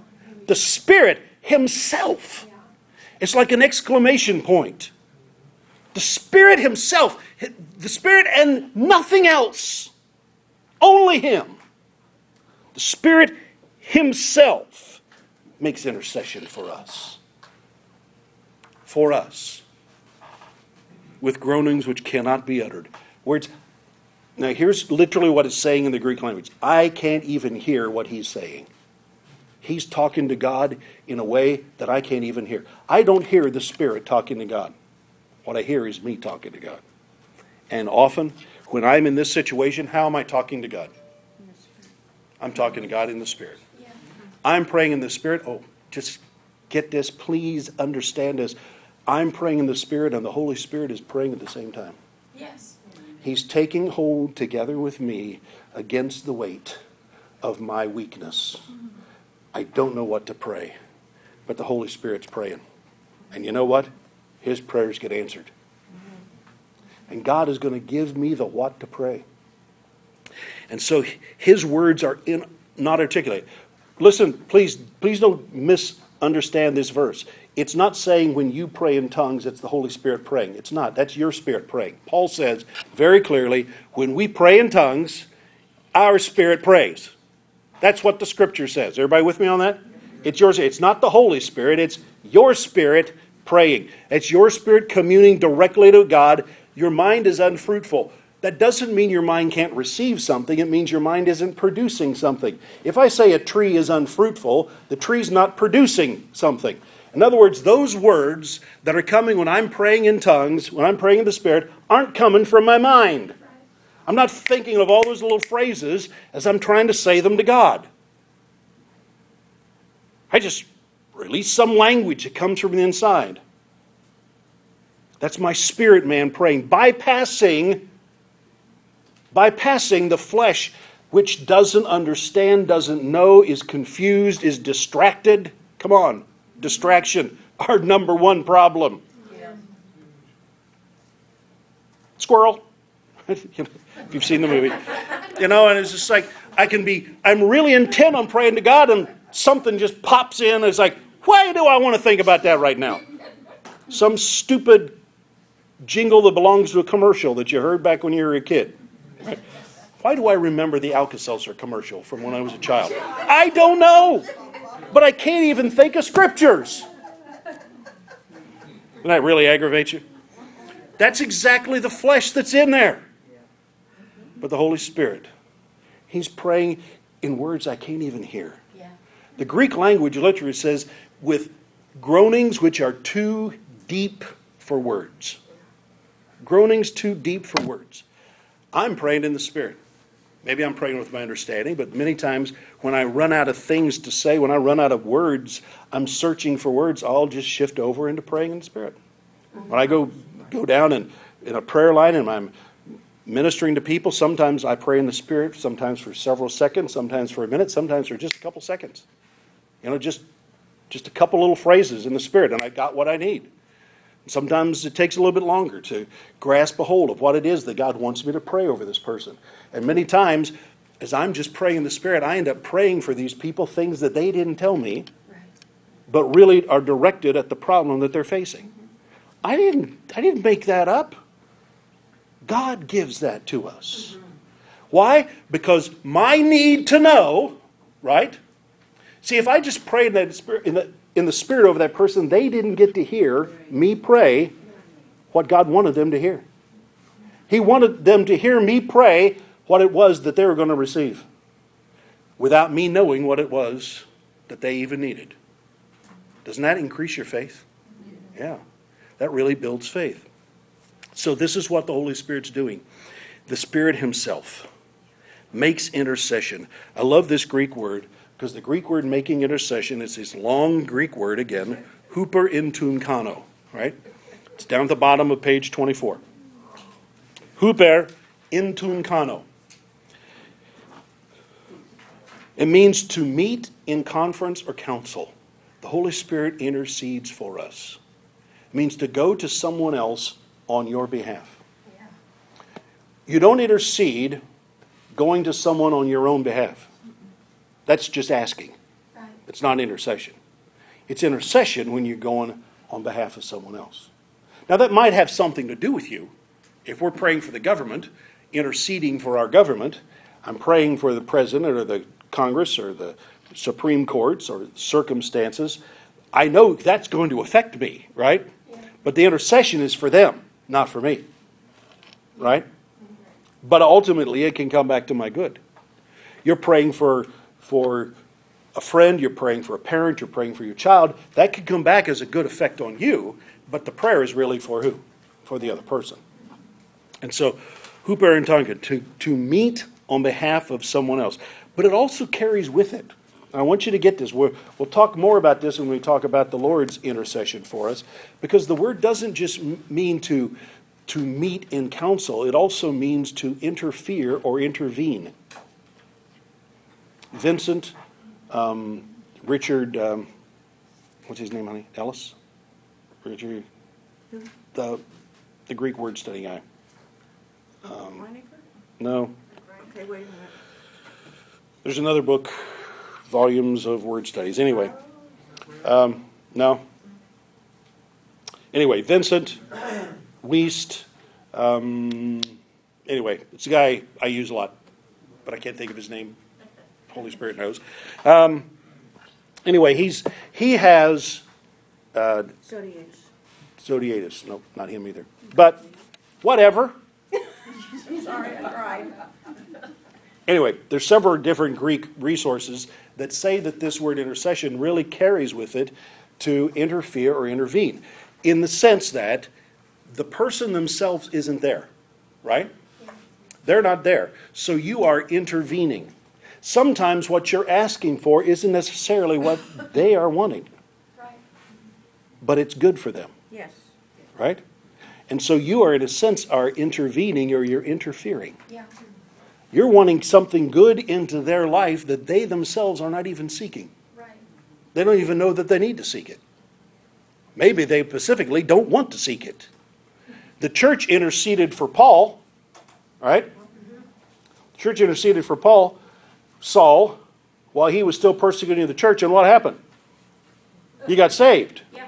Speaker 1: with the Spirit Himself. It's like an exclamation point. The Spirit Himself, the Spirit and nothing else. Only Him. The Spirit Himself makes intercession for us. For us. With groanings which cannot be uttered. Words. Now here's literally what it's saying in the Greek language. I can't even hear what he's saying. He's talking to God in a way that I can't even hear. I don't hear the Spirit talking to God. What I hear is me talking to God. And often, when I'm in this situation, how am I talking to God? I'm talking to God in the Spirit. I'm praying in the Spirit. Oh, just get this. Please understand this. I'm praying in the Spirit, and the Holy Spirit is praying at the same time.
Speaker 2: Yes.
Speaker 1: He's taking hold together with me against the weight of my weakness. I don't know what to pray, but the Holy Spirit's praying. And you know what? His prayers get answered. And God is going to give me the what to pray. And so His words are not articulate. Listen, please don't misunderstand this verse. It's not saying when you pray in tongues, it's the Holy Spirit praying. It's not. That's your spirit praying. Paul says very clearly, when we pray in tongues, our spirit prays. That's what the Scripture says. Everybody with me on that? It's yours. It's not the Holy Spirit. It's your spirit praying. It's your spirit communing directly to God. Your mind is unfruitful. That doesn't mean your mind can't receive something. It means your mind isn't producing something. If I say a tree is unfruitful, the tree's not producing something. In other words, those words that are coming when I'm praying in tongues, when I'm praying in the Spirit, aren't coming from my mind. I'm not thinking of all those little phrases as I'm trying to say them to God. I just release some language that comes from the inside. That's my spirit man praying, bypassing the flesh, which doesn't understand, doesn't know, is confused, is distracted. Come on. Distraction, our number one problem.
Speaker 2: Yeah.
Speaker 1: Squirrel. If you've seen the movie. And it's just like, I'm really intent on praying to God, and something just pops in, and it's like, why do I want to think about that right now? Some stupid jingle that belongs to a commercial that you heard back when you were a kid. Right? Why do I remember the Alka-Seltzer commercial from when I was a child? I don't know. But I can't even think of scriptures. Doesn't that really aggravate you? That's exactly the flesh that's in there. But the Holy Spirit, He's praying in words I can't even hear.
Speaker 2: Yeah.
Speaker 1: The Greek language literally says, with groanings which are too deep for words. Groanings too deep for words. I'm praying in the Spirit. Maybe I'm praying with my understanding, but many times when I run out of things to say, when I run out of words, I'm searching for words, I'll just shift over into praying in the Spirit. When I go down in a prayer line and I'm ministering to people, sometimes I pray in the Spirit, sometimes for several seconds, sometimes for a minute, sometimes for just a couple seconds. Just a couple little phrases in the Spirit, and I got what I need. Sometimes it takes a little bit longer to grasp a hold of what it is that God wants me to pray over this person. And many times, as I'm just praying in the Spirit, I end up praying for these people things that they didn't tell me, but really are directed at the problem that they're facing. I didn't make that up. God gives that to us. Why? Because my need to know, right? See, if I just prayed in the Spirit over that person, they didn't get to hear me pray what God wanted them to hear. He wanted them to hear me pray what it was that they were going to receive without me knowing what it was that they even needed. Doesn't that increase your faith? Yeah. That really builds faith. So this is what the Holy Spirit's doing. The Spirit Himself makes intercession. I love this Greek word because the Greek word making intercession is this long Greek word again, huper intunkano, right? It's down at the bottom of page 24. Huper intunkano. It means to meet in conference or council. The Holy Spirit intercedes for us. It means to go to someone else on your behalf.
Speaker 2: Yeah.
Speaker 1: You don't intercede going to someone on your own behalf. That's just asking.
Speaker 2: Right.
Speaker 1: It's not intercession. It's intercession when you're going on behalf of someone else. Now, that might have something to do with you. If we're praying for the government, interceding for our government, I'm praying for the president or the Congress or the Supreme Courts or circumstances, I know that's going to affect me, right? Yeah. But the intercession is for them, not for me, right? But ultimately, it can come back to my good. You're praying for a friend, you're praying for a parent, you're praying for your child. That could come back as a good effect on you, but the prayer is really for who? For the other person. And so, huper and tongue, to meet on behalf of someone else. But it also carries with it. I want you to get this. We'll talk more about this when we talk about the Lord's intercession for us, because the word doesn't just mean to meet in counsel. It also means to interfere or intervene. Vincent, Richard, what's his name, honey? Ellis? Richard, the Greek word study guy. No.
Speaker 2: Okay, wait a minute.
Speaker 1: There's another book, volumes of word studies. Anyway, no. Anyway, Vincent, Wiest. Anyway, it's a guy I use a lot, but I can't think of his name. Holy Spirit knows. Anyway, he has Zodiatus. Nope, not him either. But whatever.
Speaker 2: Sorry, I tried.
Speaker 1: Anyway, there's several different Greek resources that say that this word intercession really carries with it to interfere or intervene, in the sense that the person themselves isn't there, right? Yeah. They're not there. So you are intervening. Sometimes what you're asking for isn't necessarily what they are wanting. Right. But it's good for them.
Speaker 2: Yes.
Speaker 1: Right? And so you are, in a sense, are intervening or you're interfering. Yeah. You're wanting something good into their life that they themselves are not even seeking. Right. They don't even know that they need to seek it. Maybe they specifically don't want to seek it. The church interceded for Paul, right? The church interceded for Saul, while he was still persecuting the church, and what happened? He got saved. Yeah.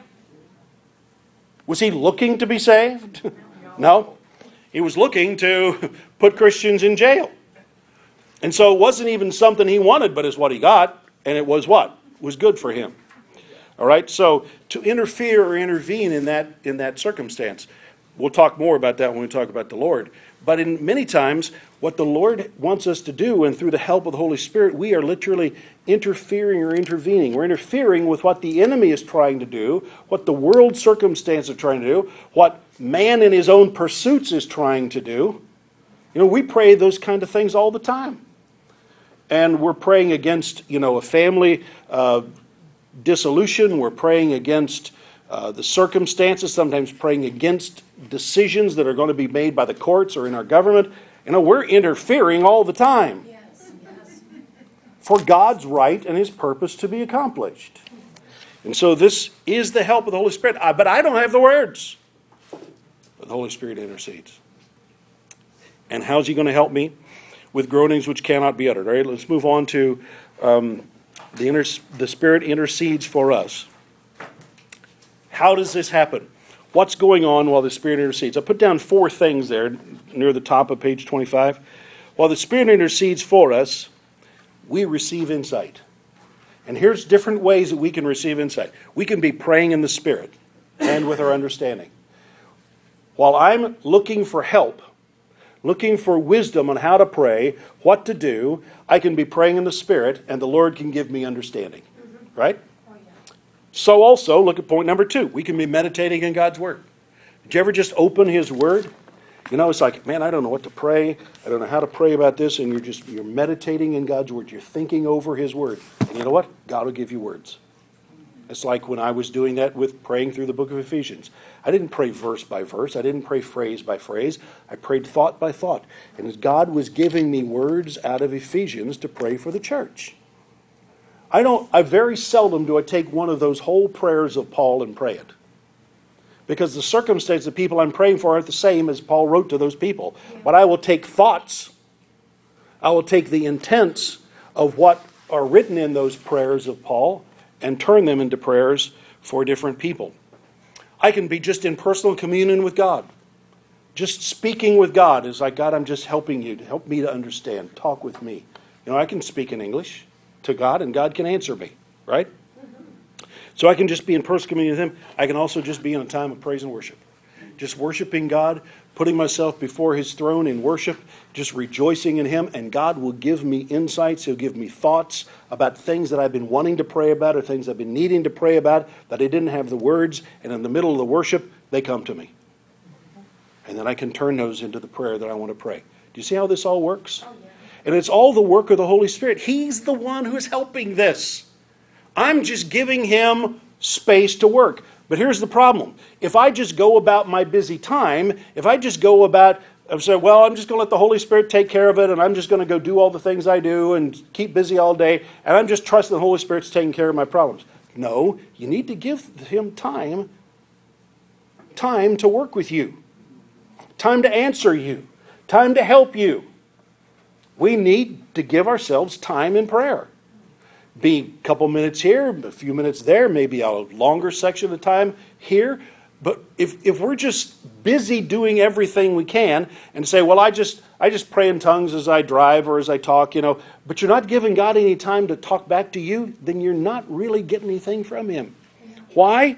Speaker 1: Was he looking to be saved? No. He was looking to put Christians in jail. And so it wasn't even something he wanted, but it's what he got, and it was what? It was good for him. All right? So to interfere or intervene in that circumstance, we'll talk more about that when we talk about the Lord. But in many times, what the Lord wants us to do, and through the help of the Holy Spirit, we are literally interfering or intervening. We're interfering with what the enemy is trying to do, what the world circumstance is trying to do, what man in his own pursuits is trying to do. You know, we pray those kind of things all the time. And we're praying against, a family dissolution. We're praying against the circumstances, sometimes praying against decisions that are going to be made by the courts or in our government. We're interfering all the time. Yes. For God's right and His purpose to be accomplished. And so this is the help of the Holy Spirit. But I don't have the words. But the Holy Spirit intercedes. And how's He going to help me? With groanings which cannot be uttered. All right, let's move on to the Spirit intercedes for us. How does this happen? What's going on while the Spirit intercedes? I put down 4 things there near the top of page 25. While the Spirit intercedes for us, we receive insight. And here's different ways that we can receive insight. We can be praying in the Spirit and with our understanding. While I'm looking for help, looking for wisdom on how to pray, what to do, I can be praying in the Spirit and the Lord can give me understanding. Right? So also, look at point number 2. We can be meditating in God's Word. Did you ever just open His Word? It's like, man, I don't know what to pray. I don't know how to pray about this. And you're meditating in God's Word. You're thinking over His Word. And you know what? God will give you words. It's like when I was doing that with praying through the book of Ephesians. I didn't pray verse by verse. I didn't pray phrase by phrase. I prayed thought by thought. And God was giving me words out of Ephesians to pray for the church. I very seldom do I take one of those whole prayers of Paul and pray it. Because the circumstances of the people I'm praying for aren't the same as Paul wrote to those people. But I will take thoughts. I will take the intents of what are written in those prayers of Paul, and turn them into prayers for different people. I can be just in personal communion with God. Just speaking with God is like, God, I'm just helping you. Help me to understand. Talk with me. I can speak in English to God, and God can answer me, right? So I can just be in personal communion with Him. I can also just be in a time of praise and worship. Just worshiping God, putting myself before His throne in worship, just rejoicing in Him, and God will give me insights. He'll give me thoughts about things that I've been wanting to pray about or things I've been needing to pray about that I didn't have the words, and in the middle of the worship, they come to me. And then I can turn those into the prayer that I want to pray. Do you see how this all works? Oh, yeah. And it's all the work of the Holy Spirit. He's the one who's helping this. I'm just giving Him space to work. But here's the problem. If I just go about my busy time, if I just go about, I'm saying, well, I'm just going to let the Holy Spirit take care of it, and I'm just going to go do all the things I do and keep busy all day, and I'm just trusting the Holy Spirit's taking care of my problems. No, you need to give Him time to work with you. Time to answer you. Time to help you. We need to give ourselves time in prayer. Be a couple minutes here, a few minutes there, maybe a longer section of time here. But if we're just busy doing everything we can and say, well, I just pray in tongues as I drive or as I talk, but you're not giving God any time to talk back to you, then you're not really getting anything from Him. Why?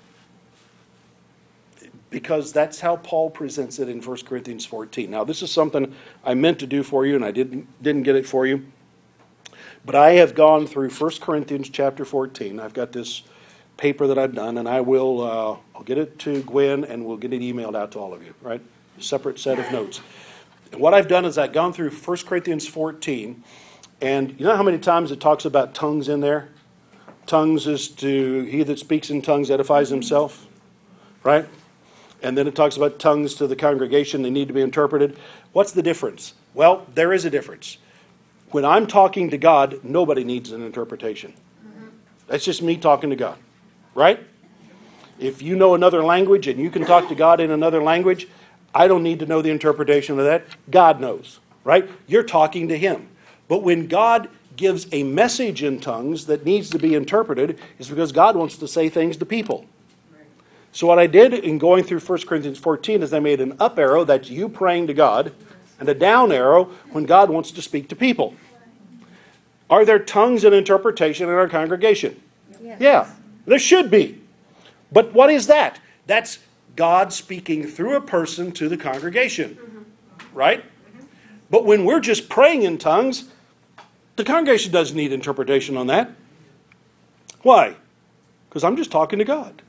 Speaker 1: Because that's how Paul presents it in 1 Corinthians 14. Now, this is something I meant to do for you, and I didn't get it for you. But I have gone through 1 Corinthians chapter 14. I've got this paper that I've done, and I will I'll get it to Gwen, and we'll get it emailed out to all of you, right? A separate set of notes. And what I've done is I've gone through 1 Corinthians 14, and you know how many times it talks about tongues in there? Tongues is to he that speaks in tongues edifies himself, right? And then it talks about tongues to the congregation. They need to be interpreted. What's the difference? Well, there is a difference. When I'm talking to God, nobody needs an interpretation. That's just me talking to God, right? If you know another language and you can talk to God in another language, I don't need to know the interpretation of that. God knows, right? You're talking to Him. But when God gives a message in tongues that needs to be interpreted, it's because God wants to say things to people. So what I did in going through 1 Corinthians 14 is I made an up arrow, that's you praying to God, and a down arrow when God wants to speak to people. Are there tongues and interpretation in our congregation? Yes. Yeah, there should be. But what is that? That's God speaking through a person to the congregation, right? But when we're just praying in tongues, the congregation doesn't need interpretation on that. Why? Because I'm just talking to God.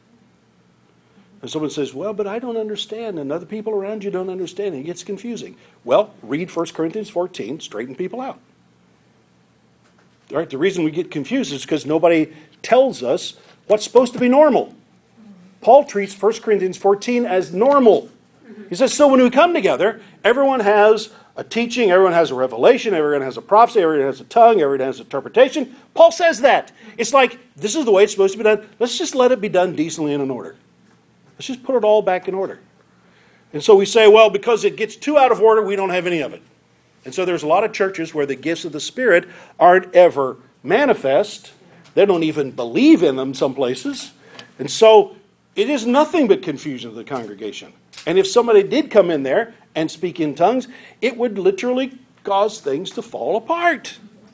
Speaker 1: And someone says, well, but I don't understand, and other people around you don't understand, and it gets confusing. Well, read 1 Corinthians 14, straighten people out. All right, the reason we get confused is because nobody tells us what's supposed to be normal. Paul treats 1 Corinthians 14 as normal. He says, so when we come together, everyone has a teaching, everyone has a revelation, everyone has a prophecy, everyone has a tongue, everyone has interpretation. Paul says that. It's like, this is the way it's supposed to be done. Let's just let it be done decently and in order. Let's just put it all back in order. And so we say, well, because it gets too out of order, we don't have any of it. And so there's a lot of churches where the gifts of the Spirit aren't ever manifest. They don't even believe in them some places. And so it is nothing but confusion of the congregation. And if somebody did come in there and speak in tongues, it would literally cause things to fall apart.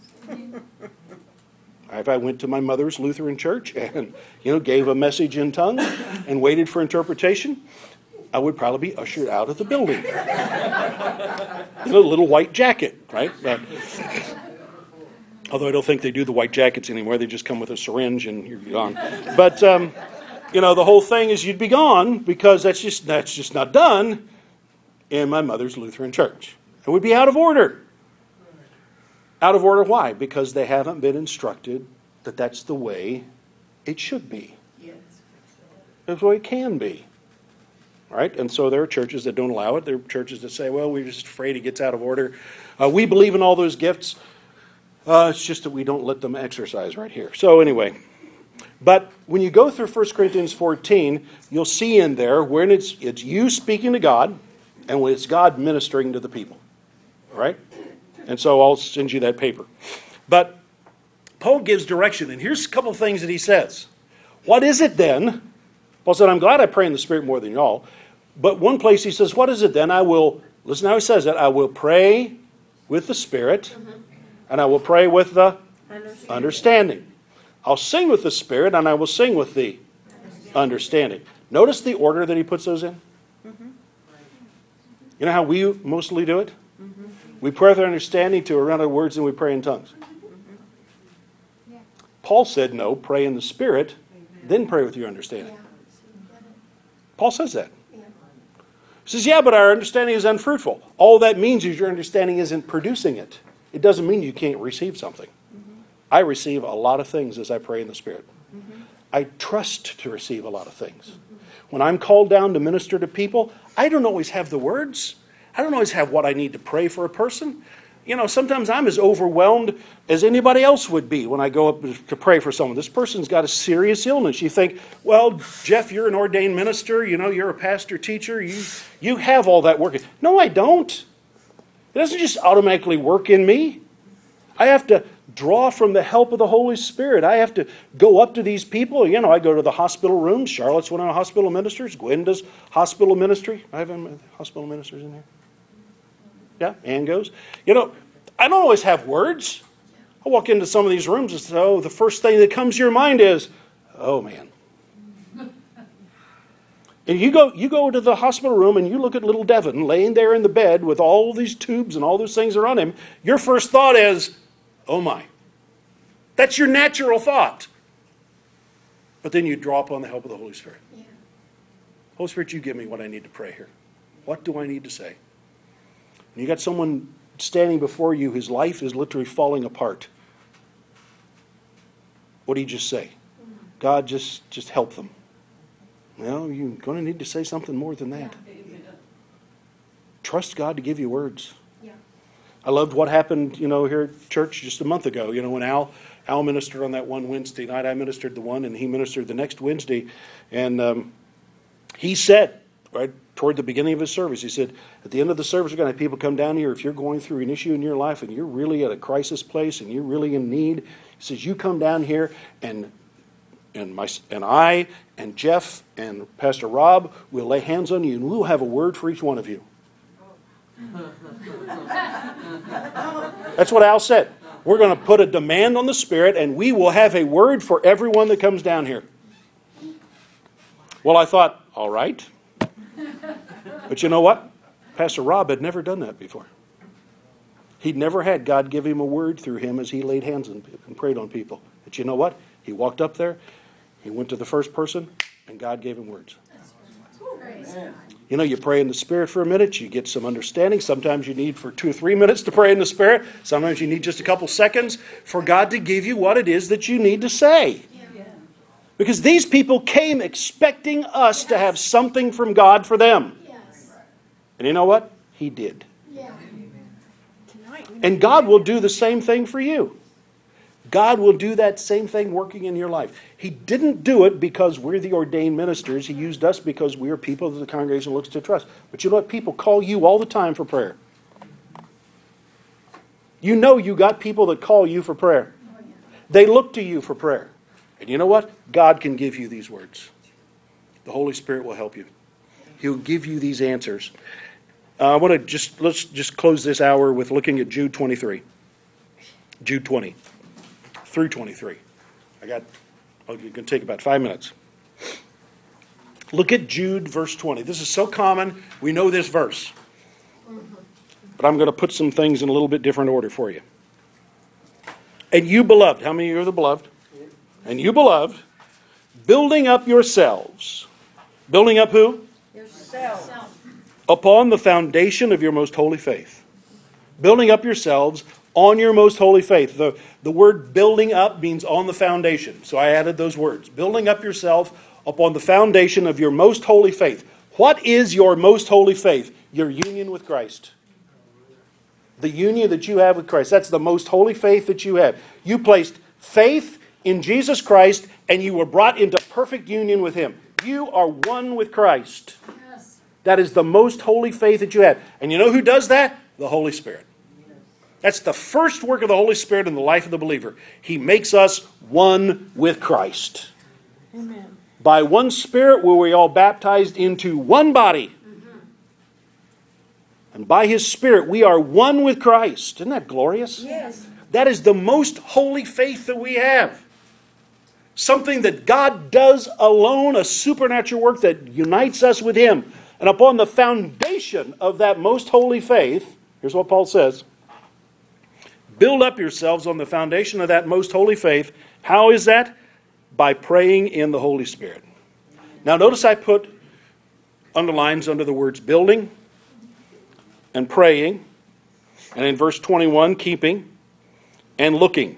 Speaker 1: If I went to my mother's Lutheran church and, gave a message in tongues and waited for interpretation, I would probably be ushered out of the building. In a little white jacket, right? Although I don't think they do the white jackets anymore. They just come with a syringe and you're gone. But, the whole thing is you'd be gone because that's just not done in my mother's Lutheran church. It would be out of order. Out of order, why? Because they haven't been instructed that that's the way it should be. Yes. That's the way it can be. All right? And so there are churches that don't allow it. There are churches that say, well, we're just afraid it gets out of order. We believe in all those gifts. It's just that we don't let them exercise right here. So anyway, but when you go through 1 Corinthians 14, you'll see in there when it's you speaking to God and when it's God ministering to the people. All right? And so I'll send you that paper. But Paul gives direction, and here's a couple of things that he says. What is it then? Paul said, I'm glad I pray in the Spirit more than y'all. But one place he says, what is it then? Listen how he says it, I will pray with the Spirit, and I will pray with the understanding. I'll sing with the Spirit, and I will sing with the understanding. Notice the order that he puts those in? You know how we mostly do it? We pray with our understanding to a round of words, and we pray in tongues. Paul said, no, pray in the Spirit, then pray with your understanding. Paul says that. He says, yeah, but our understanding is unfruitful. All that means is your understanding isn't producing it. It doesn't mean you can't receive something. I receive a lot of things as I pray in the Spirit. I trust to receive a lot of things. When I'm called down to minister to people, I don't always have the words. I don't always have what I need to pray for a person. You know, sometimes I'm as overwhelmed as anybody else would be when I go up to pray for someone. This person's got a serious illness. You think, well, Jeff, you're an ordained minister. You know, you're a pastor, teacher. You have all that working. No, I don't. It doesn't just automatically work in me. I have to draw from the help of the Holy Spirit. I have to go up to these people. You know, I go to the hospital rooms. Charlotte's one of the hospital ministers. Gwen does hospital ministry. I have hospital ministers in here. Yeah, Ann goes. You know, I don't always have words. I walk into some of these rooms and say, oh, the first thing that comes to your mind is, oh, man. And you go to the hospital room and you look at little Devin laying there in the bed with all these tubes and all those things are on him. Your first thought is, oh, my. That's your natural thought. But then you draw upon the help of the Holy Spirit. Yeah. Holy Spirit, you give me what I need to pray here. What do I need to say? And you got someone standing before you whose life is literally falling apart. What do you just say? God, just help them. Well, you're going to need to say something more than that. Trust God to give you words. Yeah. I loved what happened, here at church just a month ago. When Al ministered on that one Wednesday night, I ministered the one, and he ministered the next Wednesday. And he said, right toward the beginning of his service, he said, at the end of the service, we're going to have people come down here. If you're going through an issue in your life and you're really at a crisis place and you're really in need, he says, you come down here and I and Jeff and Pastor Rob will lay hands on you and we'll have a word for each one of you. That's what Al said. We're going to put a demand on the Spirit and we will have a word for everyone that comes down here. Well, I thought, all right. But you know what? Pastor Rob had never done that before. He'd never had God give him a word through him as he laid hands and prayed on people. But you know what? He walked up there, he went to the first person, and God gave him words. You pray in the Spirit for a minute, you get some understanding. Sometimes you need for 2 or 3 minutes to pray in the Spirit. Sometimes you need just a couple seconds for God to give you what it is that you need to say. Because these people came expecting us to have something from God for them. And you know what? He did. And God will do the same thing for you. God will do that same thing working in your life. He didn't do it because we're the ordained ministers. He used us because we are people that the congregation looks to trust. But you know what? People call you all the time for prayer. You got people that call you for prayer. They look to you for prayer. And you know what? God can give you these words. The Holy Spirit will help you. He'll give you these answers. I want to let's just close this hour with looking at Jude 23. Jude 20 through 23. You're going to take about 5 minutes. Look at Jude verse 20. This is so common. We know this verse. But I'm going to put some things in a little bit different order for you. And you beloved, how many of you are the beloved? And you beloved, building up yourselves. Building up who?
Speaker 2: Yourself.
Speaker 1: Upon the foundation of your most holy faith. Building up yourselves on your most holy faith. The word building up means on the foundation. So I added those words. Building up yourself upon the foundation of your most holy faith. What is your most holy faith? Your union with Christ. The union that you have with Christ. That's the most holy faith that you have. You placed faith in Jesus Christ and you were brought into perfect union with Him. You are one with Christ. That is the most holy faith that you have. And you know who does that? The Holy Spirit. That's the first work of the Holy Spirit in the life of the believer. He makes us one with Christ.
Speaker 2: Amen.
Speaker 1: By one Spirit were we all baptized into one body. And by His Spirit we are one with Christ. Isn't that glorious?
Speaker 2: Yes.
Speaker 1: That is the most holy faith that we have. Something that God does alone, a supernatural work that unites us with Him. And upon the foundation of that most holy faith, here's what Paul says, build up yourselves on the foundation of that most holy faith. How is that? By praying in the Holy Spirit. Now notice I put underlines under the words building and praying, and in verse 21, keeping and looking.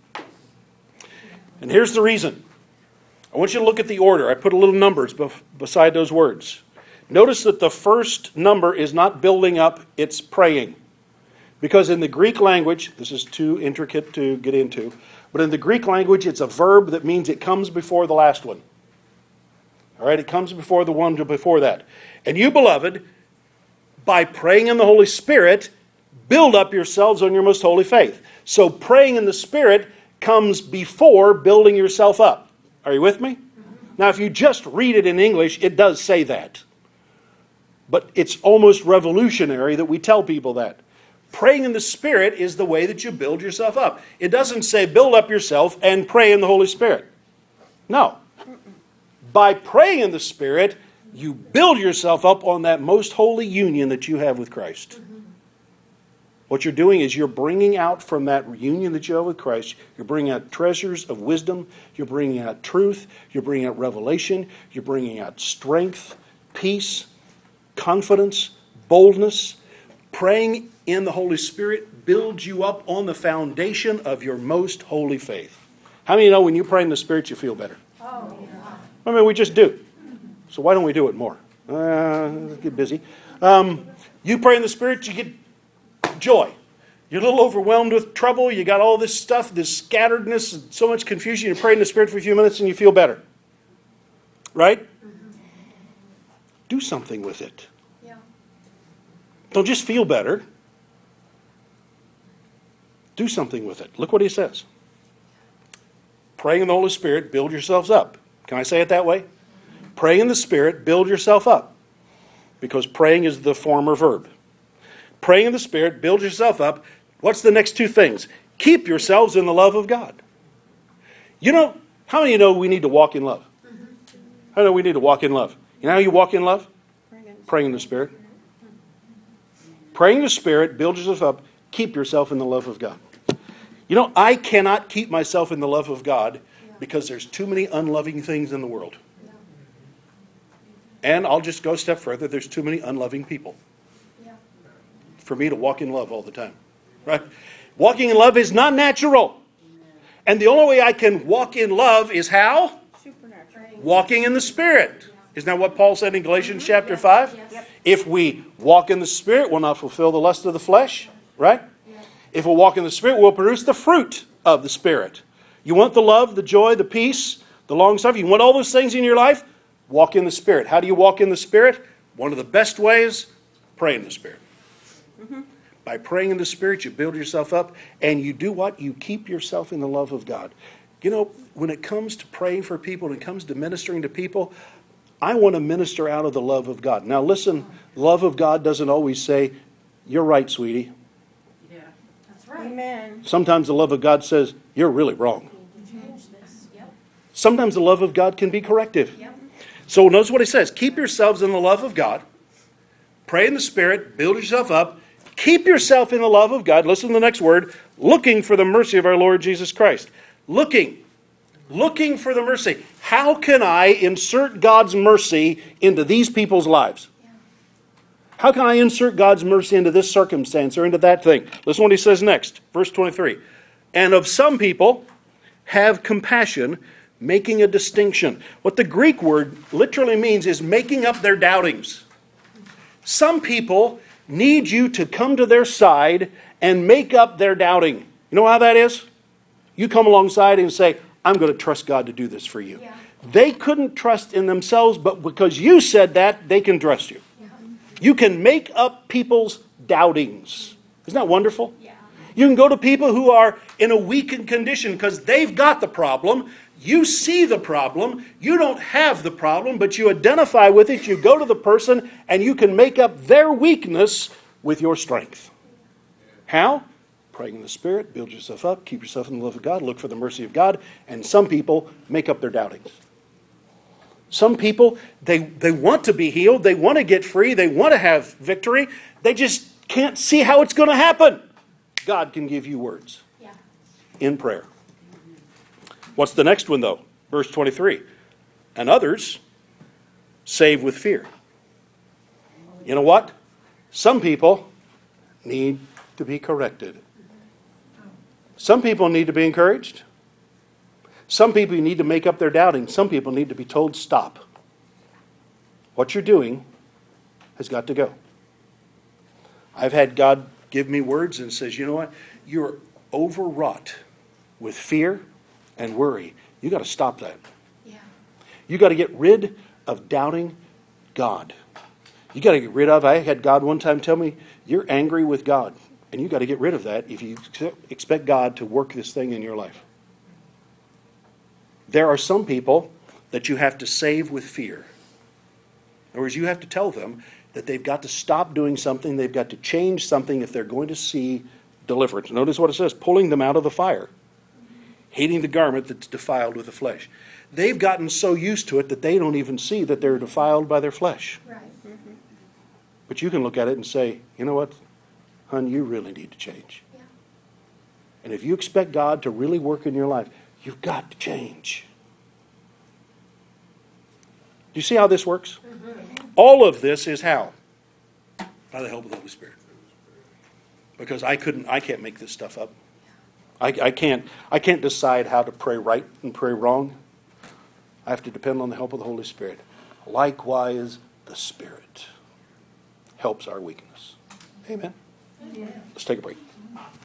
Speaker 1: And here's the reason. I want you to look at the order. I put a little numbers beside those words. Notice that the first number is not building up, it's praying. Because in the Greek language, this is too intricate to get into, but in the Greek language it's a verb that means it comes before the last one. All right, it comes before the one before that. And you, beloved, by praying in the Holy Spirit, build up yourselves on your most holy faith. So praying in the Spirit comes before building yourself up. Are you with me? Now, if you just read it in English, it does say that. But it's almost revolutionary that we tell people that. Praying in the Spirit is the way that you build yourself up. It doesn't say build up yourself and pray in the Holy Spirit. No. By praying in the Spirit, you build yourself up on that most holy union that you have with Christ. What you're doing is you're bringing out from that union that you have with Christ, you're bringing out treasures of wisdom, you're bringing out truth, you're bringing out revelation, you're bringing out strength, peace, confidence, boldness. Praying in the Holy Spirit builds you up on the foundation of your most holy faith. How many know when you pray in the Spirit you feel better?
Speaker 2: Oh, yeah.
Speaker 1: I mean, we just do. So why don't we do it more? Get busy. You pray in the Spirit, you get joy. You're a little overwhelmed with trouble. You got all this stuff, this scatteredness, and so much confusion. You pray in the Spirit for a few minutes and you feel better. Right? Do something with it.
Speaker 2: Yeah.
Speaker 1: Don't just feel better. Do something with it. Look what he says. Praying in the Holy Spirit, build yourselves up. Can I say it that way? Pray in the Spirit, build yourself up. Because praying is the former verb. Praying in the Spirit, build yourself up. What's the next two things? Keep yourselves in the love of God. You know, how many of you know we need to walk in love? How many know we need to walk in love? You know how you walk in love? Praying in the Spirit. Praying in the Spirit, build yourself up. Keep yourself in the love of God. You know, I cannot keep myself in the love of God because there's too many unloving things in the world. And I'll just go a step further. There's too many unloving people for me to walk in love all the time. Right? Walking in love is not natural. And the only way I can walk in love is how?
Speaker 2: Supernatural.
Speaker 1: Walking in the Spirit. Isn't that what Paul said in Galatians chapter 5?
Speaker 2: Yes.
Speaker 1: If we walk in the Spirit, we'll not fulfill the lust of the flesh. Right? If we walk in the Spirit, we'll produce the fruit of the Spirit. You want the love, the joy, the peace, the long-suffering. You want all those things in your life? Walk in the Spirit. How do you walk in the Spirit? One of the best ways, pray in the Spirit. By praying in the Spirit, you build yourself up, and you do what? You keep yourself in the love of God. You know, when it comes to praying for people, when it comes to ministering to people, I want to minister out of the love of God. Now listen, love of God doesn't always say, you're right, sweetie.
Speaker 2: Yeah. That's right. Amen.
Speaker 1: Sometimes the love of God says, you're really wrong.
Speaker 2: Change this. Yep.
Speaker 1: Sometimes the love of God can be corrective.
Speaker 2: Yep.
Speaker 1: So notice what he says. Keep yourselves in the love of God. Pray in the Spirit. Build yourself up. Keep yourself in the love of God. Listen to the next word. Looking for the mercy of our Lord Jesus Christ. Looking for the mercy. How can I insert God's mercy into these people's lives? How can I insert God's mercy into this circumstance or into that thing? Listen to what he says next. Verse 23. And of some people have compassion, making a distinction. What the Greek word literally means is making up their doubtings. Some people need you to come to their side and make up their doubting. You know how that is? You come alongside and say, I'm going to trust God to do this for you. Yeah. They couldn't trust in themselves, but because you said that, they can trust you. Yeah. You can make up people's doubtings. Isn't that wonderful? Yeah. You can go to people who are in a weakened condition because they've got the problem. You see the problem. You don't have the problem, but you identify with it. You go to the person and you can make up their weakness with your strength. How? Praying in the Spirit, build yourself up, keep yourself in the love of God, look for the mercy of God. And some people make up their doubtings. Some people, they want to be healed. They want to get free. They want to have victory. They just can't see how it's going to happen. God can give you words in prayer. What's the next one, though? Verse 23. And others save with fear. You know what? Some people need to be corrected. Some people need to be encouraged. Some people need to make up their doubting. Some people need to be told, stop. What you're doing has got to go. I've had God give me words and says, you know what? You're overwrought with fear and worry. You got to stop that.
Speaker 2: Yeah.
Speaker 1: You got to get rid of doubting God. You got to get rid of, I had God one time tell me, you're angry with God. And you got to get rid of that if you expect God to work this thing in your life. There are some people that you have to save with fear. In other words, you have to tell them that they've got to stop doing something, they've got to change something if they're going to see deliverance. Notice what it says, pulling them out of the fire, hating the garment that's defiled with the flesh. They've gotten so used to it that they don't even see that they're defiled by their flesh.
Speaker 2: Right. Mm-hmm.
Speaker 1: But you can look at it and say, you know what, hon, you really need to change.
Speaker 2: Yeah.
Speaker 1: And if you expect God to really work in your life, you've got to change. Do you see how this works? Mm-hmm. All of this is how? By the help of the Holy Spirit. Because I can't make this stuff up. I can't decide how to pray right and pray wrong. I have to depend on the help of the Holy Spirit. Likewise, the Spirit helps our weakness. Amen. Let's take a break.